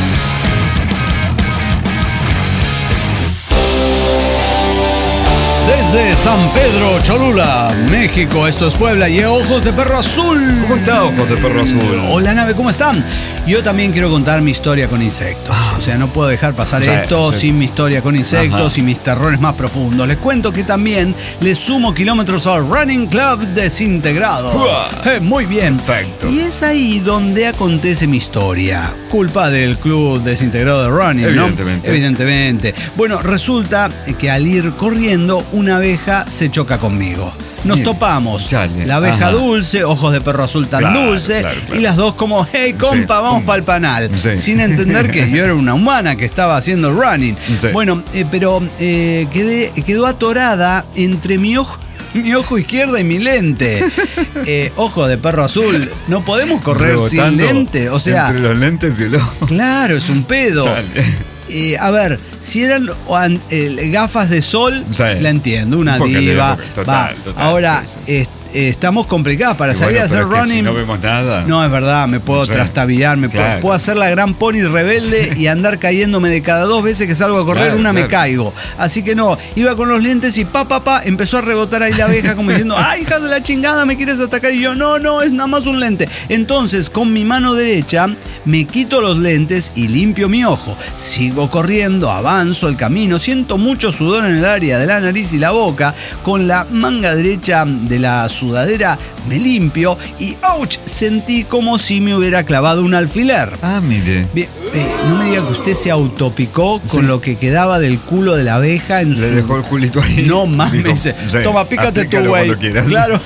Desde San Pedro, Cholula, México, esto es Puebla y Ojos de Perro Azul.
¿Cómo está, Ojos de Perro Azul?
Hola, nave, ¿cómo están? Yo también quiero contar mi historia con insectos. O sea, no puedo dejar pasar
Sí,
esto
sí.
sin mi historia con insectos
Ajá.
y mis terrores más profundos. Les cuento que también le sumo kilómetros al Running Club Desintegrado.
Uah.
Eh, muy bien.
Perfecto.
Y es ahí donde acontece mi historia. Culpa del Club Desintegrado de Running,
Evidentemente.
¿no? Evidentemente. Bueno, resulta que al ir corriendo, una abeja se choca conmigo. Nos
Bien.
topamos.
Chale.
La abeja
Ajá.
dulce, ojos de perro azul tan
Claro,
dulce,
claro, claro.
y las dos como, hey, compa,
Sí.
vamos
Mm.
para el panal.
Sí.
Sin entender que yo era una humana que estaba haciendo el running.
Sí.
Bueno, eh, pero eh, quedé, quedó atorada entre mi ojo, mi ojo izquierdo y mi lente. Eh, ojo de perro azul, no podemos correr sin
Rebotando
lente. O sea,
entre los lentes y el ojo.
claro, es un pedo.
Chale.
Eh, a ver, si eran an- eh, gafas de sol,
Sí.
la entiendo, una
Un poco de
diva.
época, total,
va.
total,
Ahora,
sí, sí.
eh, eh, estamos complicadas para
Y
salir
bueno,
a hacer
pero es que
running.
si no vemos nada.
No, es verdad, me puedo
Sí.
trastabillar, me puedo,
Claro.
puedo hacer la gran pony rebelde y andar cayéndome de cada dos veces que salgo a correr,
Claro,
una me
claro.
caigo. Así que no, iba con los lentes y pa, pa, pa, empezó a rebotar ahí la abeja como diciendo, ¡ay, hija de la chingada, me quieres atacar! Y yo, no, no, es nada más un lente. Entonces, con mi mano derecha, me quito los lentes y limpio mi ojo. Sigo corriendo, avanzo el camino, siento mucho sudor en el área de la nariz y la boca. Con la manga derecha de la sudadera me limpio y ¡ouch! Sentí como si me hubiera clavado un alfiler.
Ah, mire.
Bien, eh, no me diga que usted se autopicó con
Sí.
lo que quedaba del culo de la abeja en
Le
su...
dejó el culito ahí.
No mames.
Dijo, sí,
Toma, pícate tú,
aplícalo
güey.
cuando quieras.
Claro.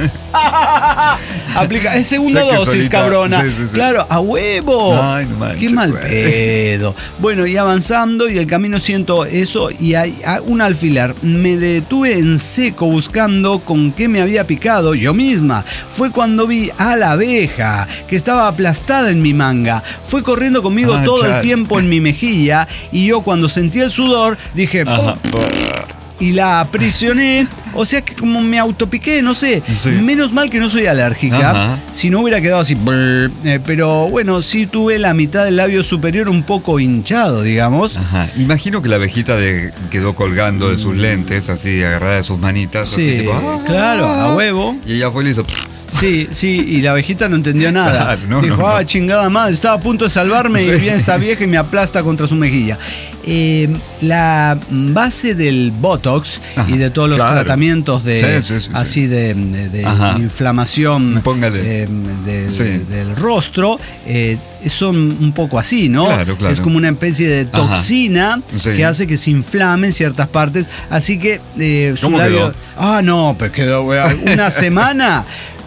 Aplica. Es segunda
Sé que
dosis,
solita-
cabrona.
sí, sí, sí.
Claro, a huevo.
Ay, no manches,
Qué mal
güey.
pedo. Bueno, y avanzando y el camino siento eso y hay hay un alfiler. Me detuve en seco buscando con qué me había picado yo misma. Fue cuando vi a la abeja que estaba aplastada en mi manga. Fue corriendo conmigo
Ah,
todo el
chale.
tiempo en mi mejilla y yo cuando sentí el sudor dije,
Ajá.
"Oh", y la aprisioné. O sea que como me autopiqué, no sé.
Sí.
Menos mal que no soy alérgica.
Ajá.
Si no hubiera quedado así. brr, eh, pero bueno, sí tuve la mitad del labio superior un poco hinchado, digamos.
Ajá. Imagino que la abejita de, quedó colgando de sus lentes, así agarrada de sus manitas.
Sí,
así, tipo, ¡ah!
claro, a huevo.
Y ella fue y le hizo.
Sí, sí, y la abejita no entendió nada.
Claro, no,
Dijo,
no,
ah,
no.
chingada madre, estaba a punto de salvarme y
Sí.
viene esta vieja y me aplasta contra su mejilla. Eh, la base del Botox
Ajá,
y de todos los
claro.
tratamientos de
Sí, sí, sí,
así
sí.
de, de- de
Ajá.
inflamación
Póngale.
eh, de-
Sí.
de- del rostro eh, son un poco así, ¿no?
Claro, claro.
Es como una especie de toxina
Sí.
que hace que se inflamen ciertas partes. Así que eh, su
¿Cómo
labio.
quedó?
Ah, no, pues quedó, güey, una semana.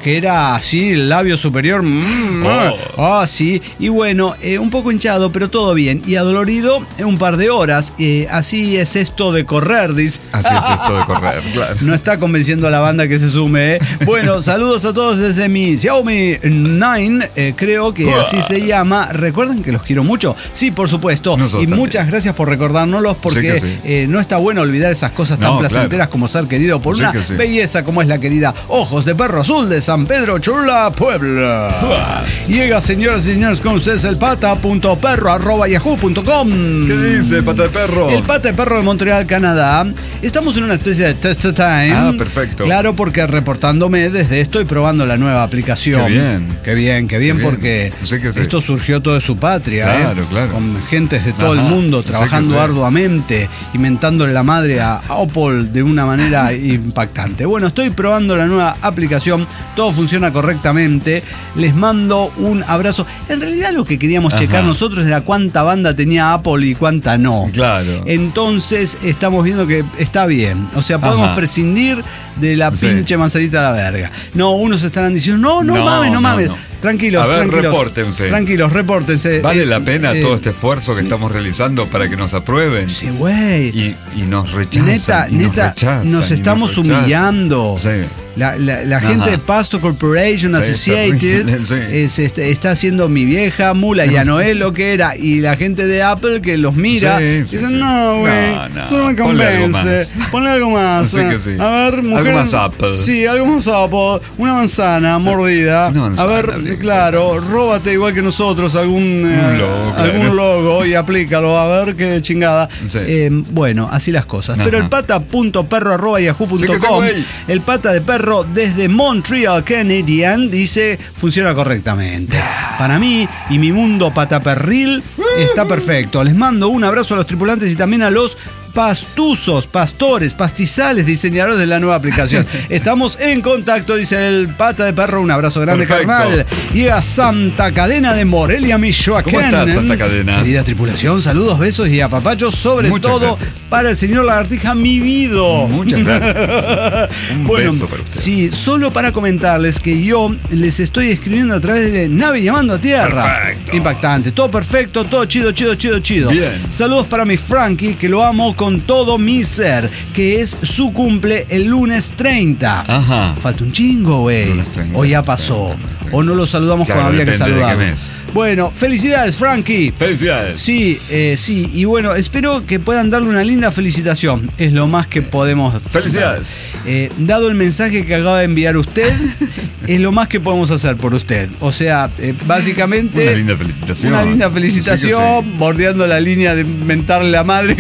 que era así, el labio superior. Mm,
Oh.
Ah, sí. Y bueno, eh, un poco hinchado, pero todo bien. Y adolorido en un par de horas. Eh, así es esto de correr, dice.
Así es esto de correr, claro.
No está convenciendo a la banda que se sume, ¿eh? Bueno, saludos a todos desde mi Xiaomi nueve, eh, creo que así se llama. ¿Recuerdan que los quiero mucho? Sí, por supuesto.
Nosotros
y
también.
muchas gracias por recordárnoslos, porque
Sí que sí.
eh, no está bueno olvidar esas cosas tan
No,
placenteras
claro.
como ser querido por
Sí
una
que sí.
belleza como es la querida Ojos de Perro Azul de San Pedro Cholula, Puebla. Llega, señoras y señores, con ustedes el pata.perro arroba yahoo punto com.
¿Qué dice, pata de perro?
El Pata de Perro de Montreal, Canadá. Estamos en una especie de test time.
Ah, perfecto.
Claro, porque reportándome desde esto y probando la nueva aplicación.
Qué bien.
Qué bien, qué bien,
Qué bien.
porque
Sí que sí.
esto surgió todo de su patria.
Claro,
¿eh?
claro.
Con gentes de todo
Ajá.
el mundo
Sí que
trabajando
sí.
arduamente, inventándole la madre a Apple de una manera impactante. Bueno, estoy probando la nueva aplicación. Todo funciona correctamente. Les mando un abrazo. En realidad lo que queríamos
Ajá.
checar nosotros era cuánta banda tenía Apple y cuánta no.
Claro.
Entonces estamos viendo que está bien. O sea, podemos
Ajá.
prescindir de la
Sí.
pinche manzanita a la verga. No, unos estarán diciendo, no, no,
No,
mames, no
no,
mames.
no.
Tranquilos,
A ver,
tranquilos.
repórtense.
Tranquilos, repórtense.
¿Vale
Eh,
la pena
eh,
todo este esfuerzo que estamos realizando para que nos aprueben?
Sí, güey.
Y, y nos rechazan.
Neta,
y nos
neta,
rechazan,
nos
y
estamos
rechazan.
humillando.
Sí.
La, la- la
Ajá.
gente de Pasto Corporation
Sí,
Associated
terrible, sí.
es, este, está haciendo mi vieja mula y a Noel lo que era. Y la gente de Apple que los mira
Sí,
y
sí,
dicen,
sí.
no, güey,
No, no,
eso no me
ponle algo
convence.
más.
Ponle algo más.
Sí que sí.
A ver, mujer.
Algo más Apple.
Sí, algo más Apple. Una manzana mordida.
Una manzana,
a ver,
bien.
claro, róbate igual que nosotros algún, eh,
logo, claro.
algún logo y aplícalo. A ver qué chingada.
Sí.
Eh, bueno, así las cosas.
Ajá.
Pero el pata.perro arroba yahoo punto
Sí que sí,
com,
güey.
el pata de perro desde Montreal, Canadian, dice funciona correctamente. Para mí y mi mundo pataperril está perfecto. Les mando un abrazo a los tripulantes y también a los pastuzos, pastores, pastizales, diseñadores de la nueva aplicación. Estamos en contacto, dice el pata de perro. Un abrazo grande,
Perfecto.
carnal. Y a Santa Cadena de Morelia, Michoacán.
¿Cómo estás, Santa Cadena?
Querida tripulación, saludos, besos y apapachos, sobre
Muchas
todo
gracias.
para el señor Lagartija, mi vida.
Muchas gracias. Un
Bueno,
beso para usted.
sí, solo para comentarles que yo les estoy escribiendo a través de Nave Llamando a Tierra.
Perfecto.
Impactante, todo perfecto, todo chido, chido, chido, chido.
Bien.
Saludos para mi Frankie, que lo amo con todo mi ser, que es su cumple el lunes treinta.
Ajá.
Falta un chingo, güey.
Lunes treinta,
O ya pasó.
treinta, treinta.
O no lo saludamos
Claro,
como habría que
depende de qué
saludar.
mes.
Bueno, felicidades, Frankie.
Felicidades.
Sí, eh, sí, y bueno, espero que puedan darle una linda felicitación. Es lo más que podemos.
Felicidades.
Eh, dado el mensaje que acaba de enviar usted, es lo más que podemos hacer por usted. O sea, eh, básicamente.
Una linda felicitación.
Una linda
Sí
felicitación,
que sí.
bordeando la línea de mentarle la madre.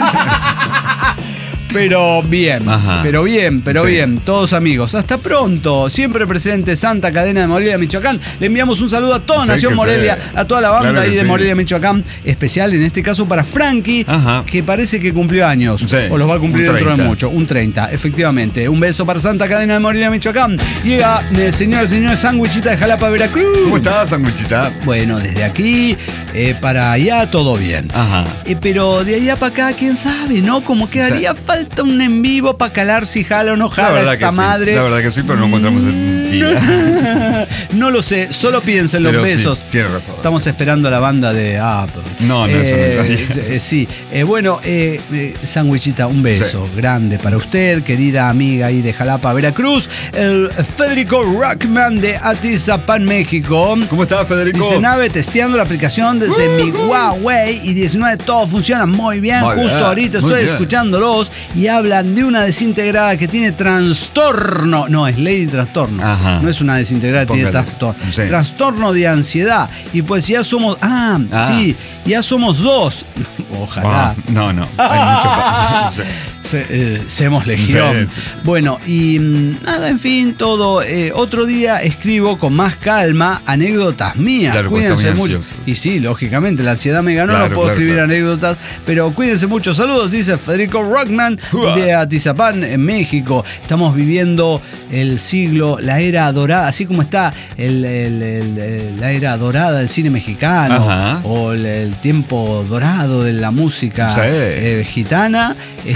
Pero bien,
Ajá.
pero bien, pero
Sí.
bien, todos amigos. Hasta pronto. Siempre presente Santa Cadena de Morelia, Michoacán. Le enviamos un saludo a toda
Sí
Nación
que
Morelia,
sí.
a toda la banda
Claro que
ahí de
sí.
Morelia, Michoacán. Especial en este caso para Frankie,
Ajá.
que parece que cumplió años.
Sí,
O los va a cumplir
un
dentro de
treinta.
mucho. Un treinta, efectivamente. Un beso para Santa Cadena de Morelia, Michoacán. Llega el señor, señor Sándwichita de Jalapa, Veracruz.
¿Cómo estás, sanguichita?
Bueno, desde aquí eh, para allá todo bien.
Ajá.
Eh, pero de allá para acá, quién sabe, ¿no? Como que
O sea,
haría falta un en vivo para calar si jala o no
La
jala
verdad
esta
que
madre.
sí. La verdad que sí, pero no encontramos el día.
No lo sé, solo piensa en los
Pero sí,
besos.
tiene razón.
Estamos esperando a la banda de Apple.
No, no, eso no
Eh,
lo haría.
eh, Sí, Eh, bueno, eh, eh, Sandwichita, un beso
Sí.
grande para usted, querida amiga ahí de Jalapa, Veracruz. El Federico Rockman de Atizapán, México.
¿Cómo estás, Federico?
Dice Nave testeando la aplicación desde mi Huawei y diecinueve, todo funciona muy bien.
Muy
Justo
bien,
ahorita
muy
estoy
bien.
escuchándolos y hablan de una desintegrada que tiene trastorno. No, es Lady Trastorno.
Ajá.
No es una desintegrada, tiene
Póngale.
trastorno.
Sí.
Trastorno de ansiedad. Y pues ya somos. Ah,
Ah.
sí, ya somos dos. Ojalá.
Ah, no, no. Hay mucho más. Sí.
Se, eh, Semos legión.
Sí, sí, sí.
Bueno, y mm, nada, en fin, todo. Eh, otro día escribo con más calma anécdotas mías.
Claro, porque
Cuídense
está muy
mucho.
ansioso.
Y sí, lógicamente, la ansiedad me ganó,
Claro,
no puedo
claro,
escribir
claro.
anécdotas, pero cuídense mucho. Saludos, dice Federico Rockman
Uah.
de Atizapán, en México. Estamos viviendo el siglo, la era dorada, así como está el, el- el- el- la era dorada del cine mexicano,
Ajá.
o el, el tiempo dorado de la música
Sí.
eh, gitana. Estamos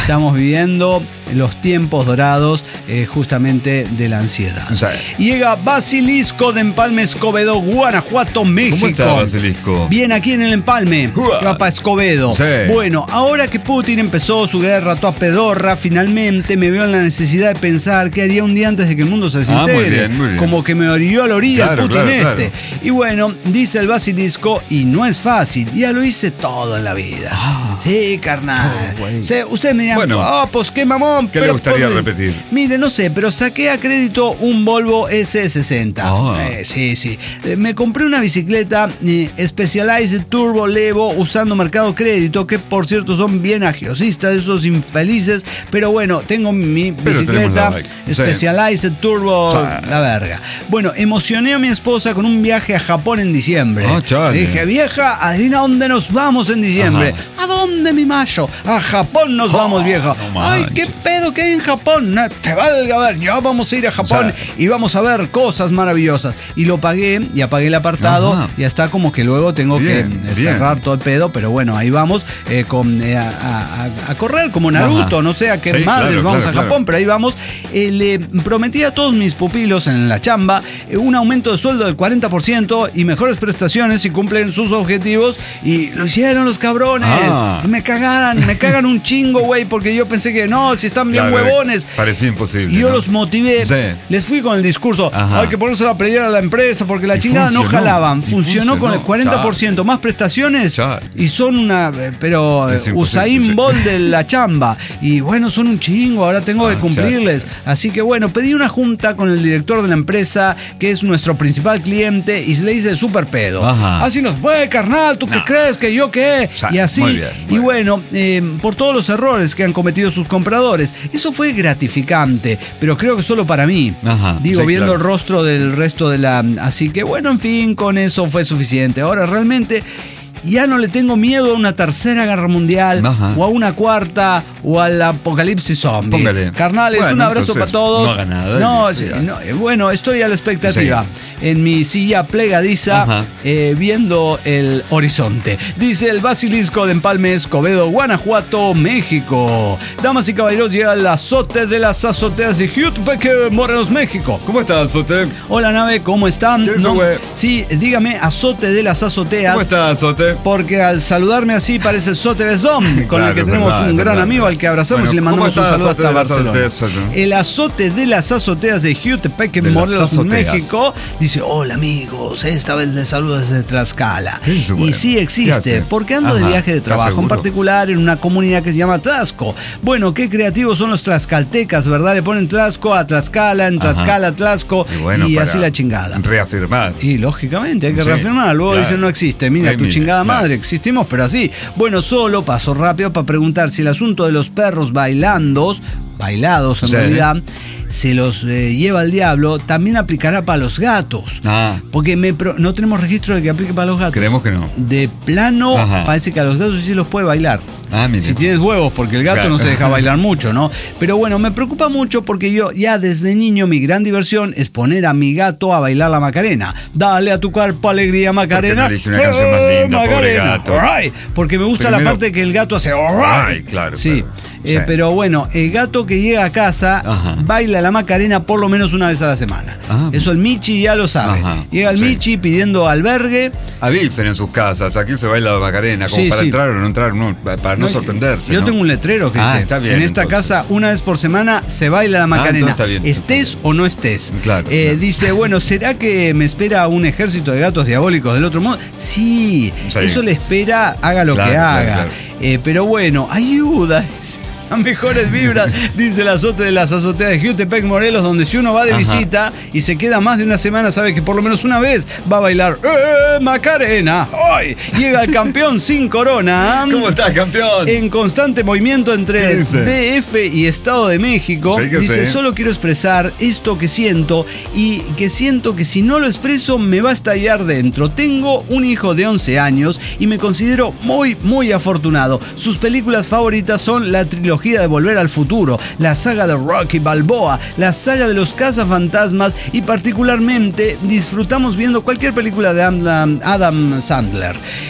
viviendo los tiempos dorados eh, justamente de la ansiedad.
O sea,
Llega Basilisco de Empalme Escobedo, Guanajuato, México.
¿Cómo está Basilisco?
Bien, aquí en el Empalme,
Uah.
que va para Escobedo.
Sí.
Bueno, ahora que Putin empezó su guerra toda pedorra, finalmente me veo en la necesidad de pensar qué haría un día antes de que el mundo se desintegre.
Ah, muy bien, muy bien.
Como que me orilló a la orilla
Claro,
el Putin
claro,
este.
claro.
Y bueno, dice el Basilisco, y no es fácil, ya lo hice todo en la vida.
Ah.
Sí, carnal.
Oh, güey.
O sea, ustedes me dirán,
Bueno,
oh, pues qué mamón.
¿qué le
pero
gustaría
por-
repetir?
Mire, no sé, pero saqué a crédito un Volvo ese sesenta.
Ah.
Eh, sí, sí. Eh, me compré una bicicleta eh, Specialized Turbo Levo usando Mercado Crédito, que por cierto son bien agiosistas, esos infelices. Pero bueno, tengo mi
Pero tenemos
bicicleta
la bike. Sí.
Specialized Turbo,
Sí.
la verga. Bueno, emocioné a mi esposa con un viaje a Japón en diciembre.
Ah, chale.
Le dije, vieja, adivina dónde nos vamos en diciembre.
Ajá.
¿A dónde, mi macho? A Japón nos
Oh,
vamos, vieja.
no
Ay, qué
manches.
pedo que hay en Japón. No te valga ver, ya vamos a ir a Japón
O sea,
y vamos a ver cosas maravillosas. Y lo pagué y apagué el apartado.
Ajá.
Y hasta como que luego tengo
Bien,
que eh,
bien.
cerrar todo el pedo. Pero bueno, ahí vamos eh, con, eh, a, a- a correr como Naruto.
Ajá.
No sé a qué
Sí,
madres
claro,
vamos
claro,
a Japón,
claro.
pero ahí vamos. Eh, le prometí a todos mis pupilos en la chamba eh, un aumento de sueldo del cuarenta por ciento y mejores prestaciones si cumplen sus objetivos. Y lo hicieron los cabrones.
Ah.
Y me cagaran, me cagan un chingo, güey, porque yo pensé que no, si están bien
Claro,
huevones.
parecía imposible.
Y yo
¿no?
los motivé,
Sí.
les fui con el discurso,
Ajá.
hay que ponerse la playera a la empresa porque la
Y
chingada no
funcionó,
jalaban.
y
Funcionó, con
funcionó.
el cuarenta por ciento más prestaciones
Chale.
y son una, eh, pero eh,
Es imposible,
Usain
sí.
Bolt de la chamba. Y bueno, son un chingo, ahora tengo que
Ah,
cumplirles.
chale.
Así que bueno, pedí una junta con el director de la empresa, que es nuestro principal cliente, y se le dice súper pedo.
Ajá.
Así nos, güey, carnal, ¿tú qué
No.
crees? ¿Que yo qué?
O sea,
Y así.
muy bien, muy
y
bien.
bueno, eh, por todos los errores que han cometido sus compradores. Eso fue gratificante, pero creo que solo para mí.
Ajá,
Digo,
sí,
viendo
claro.
el rostro del resto de la... Así que bueno, en fin, con eso fue suficiente. Ahora realmente... Ya no le tengo miedo a una tercera guerra mundial,
Ajá.
o a una cuarta, o al apocalipsis zombie.
Póngale.
Carnales,
Bueno,
un abrazo
entonces,
para todos.
no haga nada,
No,
listo,
sí,
ya.
no, eh, bueno, estoy a la expectativa.
Sí.
En mi silla plegadiza,
Ajá.
eh, viendo el horizonte. Dice el Basilisco de Empalme Escobedo, Guanajuato, México. Damas y caballeros, llega el azote de las azoteas de Jutepec, Morelos, México.
¿Cómo estás, Sote?
Hola, nave, ¿cómo están?
¿Qué hizo, güey?
Sí, dígame, azote de las azoteas.
¿Cómo estás, Sote?
Porque al saludarme así parece el Sote Besdom, con el
Claro,
que tenemos
verdad,
un gran
verdad.
amigo al que abrazamos
Bueno,
y le
¿cómo
mandamos un
está el
saludo
azote
hasta
de las
Barcelona.
azoteas?
El azote de las azoteas de Jutepec en
De las
Morelos,
azoteas.
México, dice, hola amigos, esta vez les saludo desde Tlaxcala.
¿Qué hizo,
Y
güey?
sí
¿Qué
existe,
hace?
porque ando de
Ajá,
viaje de
¿estás
trabajo, en
seguro?
particular en una comunidad que se llama Tlaxco. Bueno, qué creativos son los tlaxcaltecas, ¿verdad? Le ponen Tlaxco a Tlaxcala, en
Ajá.
Tlaxcala a Tlaxco,
Y bueno,
y
para
así la chingada.
Reafirmar.
Y lógicamente hay que
Sí,
reafirmar. Luego
claro.
dicen no existe. Mira,
Ay,
tu
mira,
chingada
claro.
madre, existimos, pero así. Bueno, solo paso rápido para preguntar si el asunto de los perros bailando, bailados en
Sí.
realidad, se los eh, lleva el diablo, también aplicará para los gatos.
Ah.
Porque me pro- no tenemos registro de que aplique para los gatos.
Creemos que no.
De plano,
Ajá.
parece que a los gatos sí los puede bailar.
Ah, mire.
Si tienes huevos, porque el gato
Claro.
no se deja bailar mucho, ¿no? Pero bueno, me preocupa mucho porque yo ya desde niño mi gran diversión es poner a mi gato a bailar la Macarena. Dale a tu cuerpo alegría, Macarena.
no elige una canción más
¡Eh,
linda, pobre
Macarena!
gato?
All right. Porque me gusta la
Primero-
parte que el gato hace. All right.
Ay, claro,
Sí.
claro.
Eh,
Sí.
Pero bueno, el gato que llega a casa
Ajá.
baila la Macarena por lo menos una vez a la semana.
Ah.
Eso el Michi ya lo sabe.
Ajá.
Llega el
Sí.
Michi pidiendo albergue.
Avisen en sus casas, aquí se baila la Macarena, como
Sí,
para
sí.
entrar o no entrar, no, para no, sorprenderse.
Yo
¿no?
tengo un letrero que
Ah,
dice,
está bien,
en esta
entonces.
casa una vez por semana se baila la Macarena,
entonces está bien,
estés
está bien.
o no estés.
Claro,
Eh,
claro.
Dice, bueno, ¿será que me espera un ejército de gatos diabólicos del otro mundo? Sí,
Sí.
eso le espera, haga lo
Claro,
que
claro,
haga.
claro.
Eh, pero bueno, ayuda. A mejores vibras, dice el azote de las azoteas de Jutepec, Morelos, donde si uno va de
Ajá.
visita y se queda más de una semana, sabe que por lo menos una vez va a bailar ¡Eh, Macarena! ¡Ay! Llega el campeón sin corona.
¿Cómo estás, campeón?
En constante movimiento
¿Qué
entre
dice?
D F y Estado de México.
Sí que
Dice,
sí.
solo quiero expresar esto que siento y que siento que si no lo expreso me va a estallar dentro. Tengo un hijo de once años y me considero muy, muy afortunado. Sus películas favoritas son la trilogía de Volver al Futuro, la saga de Rocky Balboa, la saga de los cazafantasmas y particularmente disfrutamos viendo cualquier película de Adam, Adam Sandler.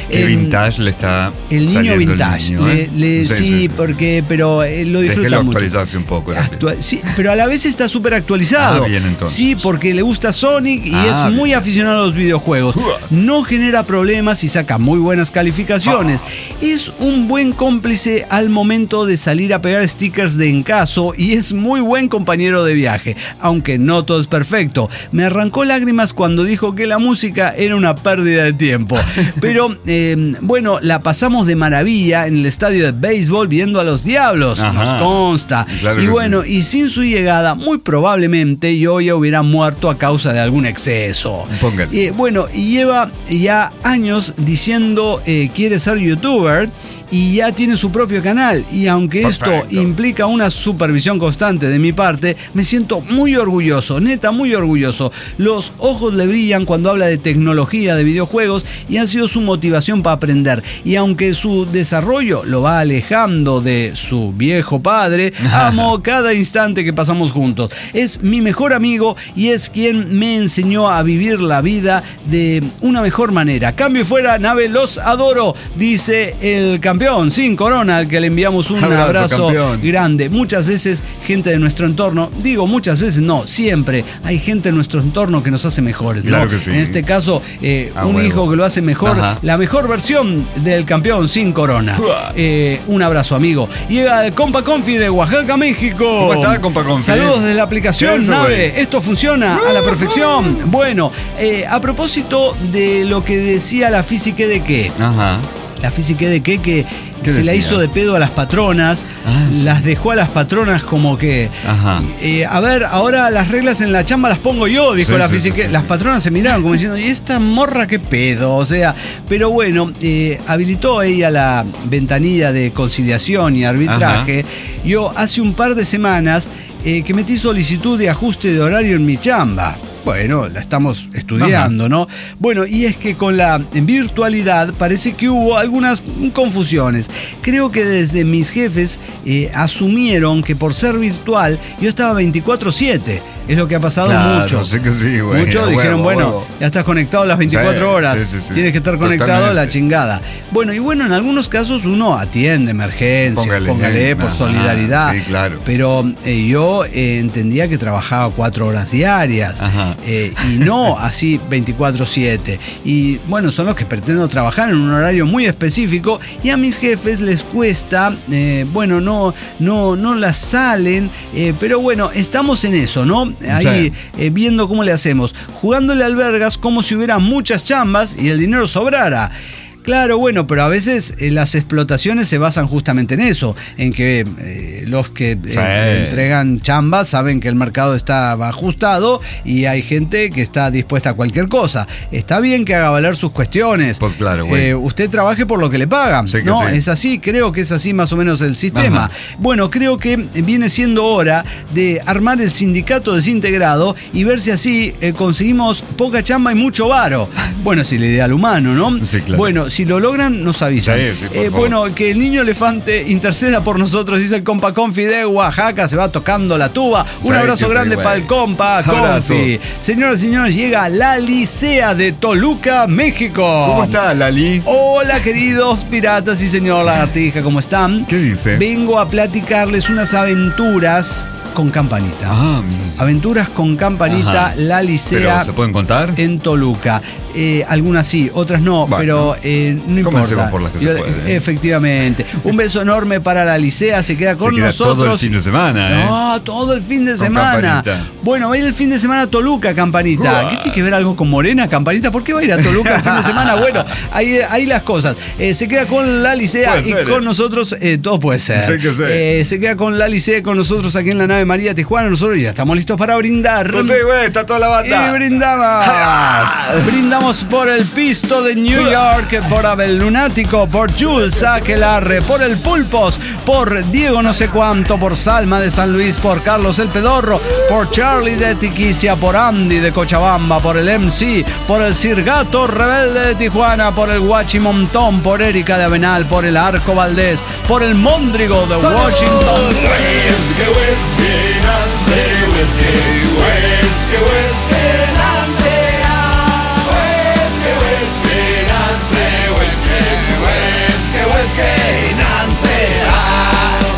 Qué
En-
vintage le está
El niño
saliendo
vintage.
el niño, ¿eh?
Le- le- sí, porque, pero eh, lo disfruta
Déjelo
mucho.
actualizarse un poco. rápido.
Actua- sí, pero a la vez está súper actualizado.
Ah, bien, entonces.
Sí, porque le gusta Sonic y
Ah,
es muy
bien.
aficionado a los videojuegos. No genera problemas y saca muy buenas calificaciones. Es un buen cómplice al momento de salir a pegar stickers de encaso y es muy buen compañero de viaje, aunque no todo es perfecto. Me arrancó lágrimas cuando dijo que la música era una pérdida de tiempo. Pero eh, bueno, la pasamos de maravilla en el estadio de béisbol viendo a los Diablos,
Ajá.
nos consta.
Claro
y
que
bueno,
sí.
y sin su llegada, muy probablemente yo ya hubiera muerto a causa de algún exceso.
Póngale.
Eh, bueno, y lleva ya años diciendo eh, quiere ser youtuber y ya tiene su propio canal. Y aunque
Perfecto.
esto implica una supervisión constante de mi parte, me siento muy orgulloso, neta, muy orgulloso. Los ojos le brillan cuando habla de tecnología, de videojuegos, y ha sido su motivación para aprender. Y aunque su desarrollo lo va alejando de su viejo padre, amo cada instante que pasamos juntos. Es mi mejor amigo y es quien me enseñó a vivir la vida de una mejor manera. Cambio y fuera, nave, los adoro, dice el campeón sin corona, al que le enviamos un
Abrazo,
abrazo,
campeón.
grande. Muchas veces gente de nuestro entorno, digo muchas veces no, siempre hay gente en nuestro entorno que nos hace mejores, ¿no?
Claro que sí.
En este caso, eh,
Ah,
un
huevo.
hijo que lo hace mejor,
Ajá.
la mejor versión del campeón sin corona. Eh, un abrazo, amigo. Llega el compa Confi de Oaxaca, México.
¿Cómo está, compa Confi?
Saludos desde la aplicación
¿Qué es eso,
Nave.
güey?
Esto funciona a la perfección. Bueno, eh, a propósito de lo que decía la física de qué.
Ajá.
La física de qué que
¿Qué
se la
decía?
hizo de pedo a las patronas,
Ah, sí.
las dejó a las patronas como que...
Ajá.
eh, a ver, ahora las reglas en la chamba las pongo yo, dijo
Sí,
la
sí,
física.
sí, sí.
Las patronas se miraron como diciendo, ¿y esta morra qué pedo? O sea, pero bueno, eh, habilitó ella la ventanilla de conciliación y arbitraje. Yo hace un par de semanas eh, que metí solicitud de ajuste de horario en mi chamba. Bueno, la estamos estudiando, ¿no? Bueno, y es que con la virtualidad parece que hubo algunas confusiones. Creo que desde mis jefes eh, asumieron que por ser virtual yo estaba veinticuatro siete. Es lo que ha pasado
Claro,
mucho.
sé que sí, güey.
Muchos
A
dijeron,
huevo,
bueno,
huevo.
ya estás conectado las veinticuatro
Sí,
horas.
sí, sí, sí.
Tienes que estar conectado a la
Totalmente.
chingada. Bueno, y bueno, en algunos casos uno atiende emergencias, póngale,
Póngale,
por
ajá,
solidaridad.
sí, claro.
Pero eh, yo eh, entendía que trabajaba cuatro horas diarias.
Ajá.
eh, y no así veinticuatro siete. Y bueno, son los que pretendo trabajar en un horario muy específico y a mis jefes les cuesta, eh, bueno, no, no, no las salen, eh, pero bueno, estamos en eso, ¿no? Ahí
Sí.
eh, viendo cómo le hacemos, jugándole al vergas como si hubiera muchas chambas y el dinero sobrara. Claro, bueno, pero a veces eh, las explotaciones se basan justamente en eso, en que eh, los que eh,
Sí.
entregan chambas saben que el mercado está ajustado y hay gente que está dispuesta a cualquier cosa. Está bien que haga valer sus cuestiones.
Pues claro, güey.
Eh, usted trabaje por lo que le pagan.
Sí que
no,
sí.
es así, creo que es así más o menos el sistema.
Ajá.
Bueno, creo que viene siendo hora de armar el sindicato desintegrado y ver si así eh, conseguimos poca chamba y mucho varo. Bueno, es el ideal humano, ¿no?
Sí, claro.
Bueno, si lo logran, nos avisan.
Sí, sí, por
Eh,
favor.
bueno, que el niño elefante interceda por nosotros, dice el compa Confi de Oaxaca, se va tocando la tuba. Un
Sí,
abrazo
que sí,
grande
güey.
para el compa
Abrazo.
Confi. Señoras y señores, llega la Licea de Toluca, México.
¿Cómo está, Lali?
Hola, queridos piratas y señor lagartija, ¿cómo están?
¿Qué dice?
Vengo a platicarles unas aventuras con campanita.
Ah, mi-
Aventuras con campanita,
Ajá.
la
¿Pero
Licea
se pueden contar?
en Toluca. Eh, algunas sí, otras no,
Bueno,
pero eh, no
comencemos
importa.
por las que se
Yo-
puede.
Efectivamente. Un beso enorme para la Licea, se queda con
Se queda
nosotros.
todo el fin de semana, ¿eh?
No, todo el fin de
Con
semana.
Campanita.
Bueno, va a ir el fin de semana a Toluca, Campanita.
Uah.
¿Qué tiene que ver algo con Morena, Campanita? ¿Por qué va a ir a Toluca el fin de semana? Bueno, ahí, ahí las cosas. Eh, se queda con la Licea
Puede
y
ser,
con
eh.
nosotros, eh, todo puede ser.
Sí que sí.
Eh, se queda con la Licea y con nosotros aquí en la nave María Tijuana. Nosotros ya estamos listos para brindar.
Pues sí, güey, está toda la banda.
Y brindamos. Brindamos por el Pisto de New York, por Abel Lunático, por Jules Aquelarre, por el Pulpos, por Diego no sé cuánto, por Salma de San Luis, por Carlos el Pedorro, por Charlie de Tiquicia, por Andy de Cochabamba, por el M C, por el Cirgato Rebelde de Tijuana, por el Guachimontón, por Erika de Avenal, por el Arco Valdés, por el Móndrigo de Washington.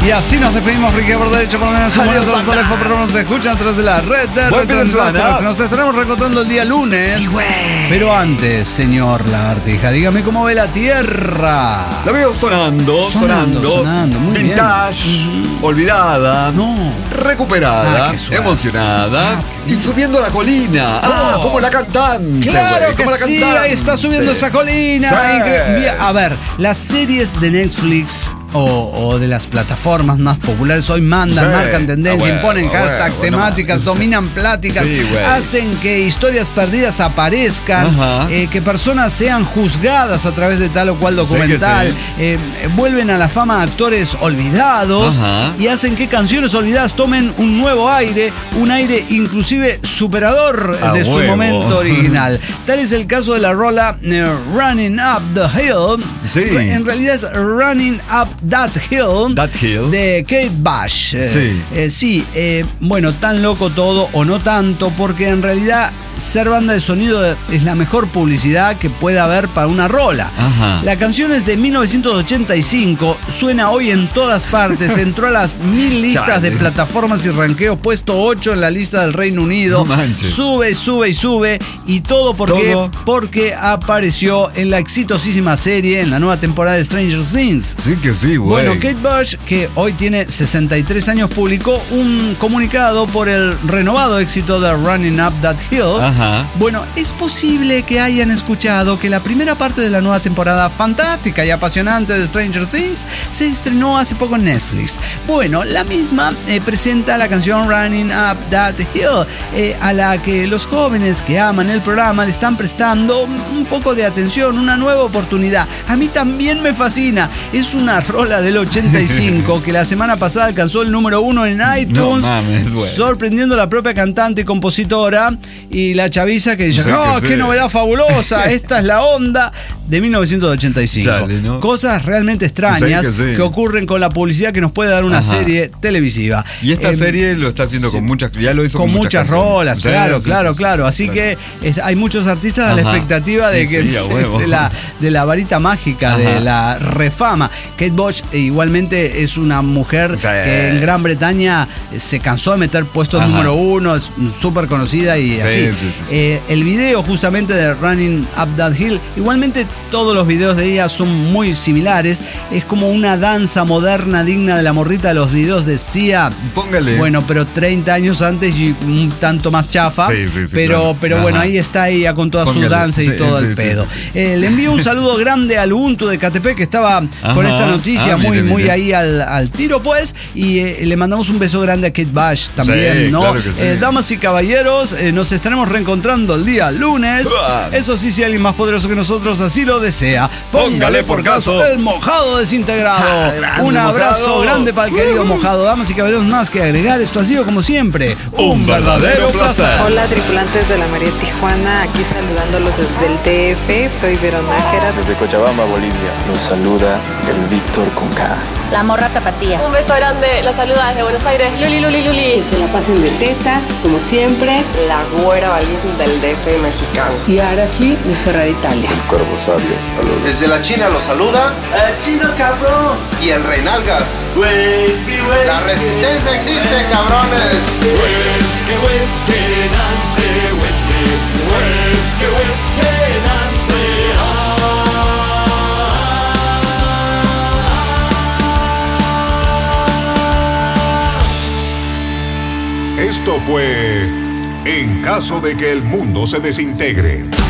Y así nos despedimos, Ricky, por derecho, por lo menos un momento, por el pero nos escuchan a través de la red de
Buen fin de semana.
Nos estaremos reencontrando el día lunes.
Sí, güey.
Pero antes, señor Lagartija, dígame cómo ve la Tierra.
La veo sonando, sonando,
Sonando, sonando, muy bien.
vintage, olvidada,
No.
recuperada,
Ah, qué suave.
emocionada
Ah, qué
y subiendo la colina. Ah, como la cantante.
Claro
güey,
que
como la
sí,
cantante.
ahí está subiendo esa colina.
Sí.
Incre- A ver, las series de Netflix o, o de las plataformas más populares hoy mandan,
Sí.
marcan tendencia,
Ah, bueno,
imponen
bueno,
hashtag,
bueno,
temáticas,
sí.
dominan pláticas,
Sí, güey.
hacen que historias perdidas aparezcan,
Ajá.
eh, que personas sean juzgadas a través de tal o cual documental,
Sí
eh, vuelven a la fama a actores olvidados
Ajá.
y hacen que canciones olvidadas tomen un nuevo aire, un aire inclusive superador
A
de su
huevo.
momento original. Tal es el caso de la rola eh, Running Up the Hill.
Sí.
En realidad es Running Up That Hill.
That Hill.
De Kate Bush. Eh,
Sí.
eh, sí, eh, bueno, tan loco todo o no tanto, porque en realidad ser banda de sonido es la mejor publicidad que puede haber para una rola.
Ajá.
La canción es de mil novecientos ochenta y cinco, suena hoy en todas partes, entró a las mil listas
Chale.
de plataformas y ranqueo, puesto ocho en la lista del Reino Unido.
No manches.
Sube, sube y sube. Y todo porque,
Todo.
porque apareció en la exitosísima serie, en la nueva temporada de Stranger Things.
Sí que sí, güey.
Bueno, Kate Bush, que hoy tiene sesenta y tres años, publicó un comunicado por el renovado éxito de Running Up That Hill.
Ajá.
Bueno, es posible que hayan escuchado que la primera parte de la nueva temporada fantástica y apasionante de Stranger Things se estrenó hace poco en Netflix. Bueno, la misma eh, presenta la canción Running Up That Hill, eh, a la que los jóvenes que aman el programa le están prestando un, un poco de atención, una nueva oportunidad. A mí también me fascina. Es una rola del ochenta y cinco que la semana pasada alcanzó el número uno en iTunes,
mames, güey.
sorprendiendo a la propia cantante y compositora y la chaviza que dice,
Sí,
no,
que
qué
sí.
novedad fabulosa, esta es la onda de mil novecientos ochenta y cinco.
Chale, ¿no?
Cosas realmente extrañas
Sí, que sí.
que ocurren con la publicidad que nos puede dar una
Ajá.
serie televisiva.
Y esta
Eh,
serie lo está haciendo con muchas, ya lo hizo
con
con,
muchas
canciones.
rolas,
Sí,
claro,
sí,
claro,
sí, sí,
claro.
sí,
Así
claro.
que es- hay muchos artistas a la
Ajá.
expectativa de
Sí,
que
sí, a huevo.
de, la, de la varita mágica, de
Ajá.
la refama. Kate Bush eh, igualmente es una mujer
Sí.
que en Gran Bretaña eh, se cansó de meter puestos
Ajá.
número uno, es súper conocida y
Sí,
así.
sí, sí, sí.
Eh, el video justamente de Running Up That Hill, igualmente todos los videos de ella son muy similares. Es como una danza moderna digna de la morrita de los videos de Sia.
Póngale.
Bueno, pero treinta años antes y un tanto más chafa.
Sí, sí, sí,
pero
claro.
pero
Ajá.
bueno, ahí está ella con toda su
Póngale.
danza y
Sí,
todo
sí,
el
sí,
pedo.
sí.
Eh, le envío un saludo grande al Ubuntu de Catepec, que estaba con esta noticia
Ah,
muy,
mire,
muy
mire.
ahí al, al tiro, pues. Y eh, le mandamos un beso grande a Kate Bush también,
Sí,
¿no?
claro que sí.
Eh, damas y caballeros, eh, nos estaremos reencontrando el día lunes.
Uah.
Eso sí, si alguien más poderoso que nosotros así lo desea,
Póngale por caso.
el mojado desintegrado.
Ah, grande,
un abrazo
Mojado.
grande para el querido mojado. Damas y caballeros, más que agregar, esto ha sido como siempre
Un verdadero placer.
Hola tripulantes de la María Tijuana, aquí saludándolos desde el D F, soy Verona Nájeras.
Desde Cochabamba, Bolivia, los saluda el Víctor con K.
La morra tapatía.
Un beso grande, los saluda desde Buenos Aires, Luli, Luli, Luli.
Que se la pasen de tetas, como siempre.
La güera valiente del D F mexicano.
Y Arafi de Ferrari Italia.
El Cuervo Sabio, saludos.
Desde la China los saluda
El chino cabrón.
y el Rey Nalgas.
Whisky, whisky.
La resistencia existe, cabrones.
Whisky, whisky, Nancy, whisky. Whisky, whisky, Nancy.
Esto fue En caso de que el mundo se desintegre.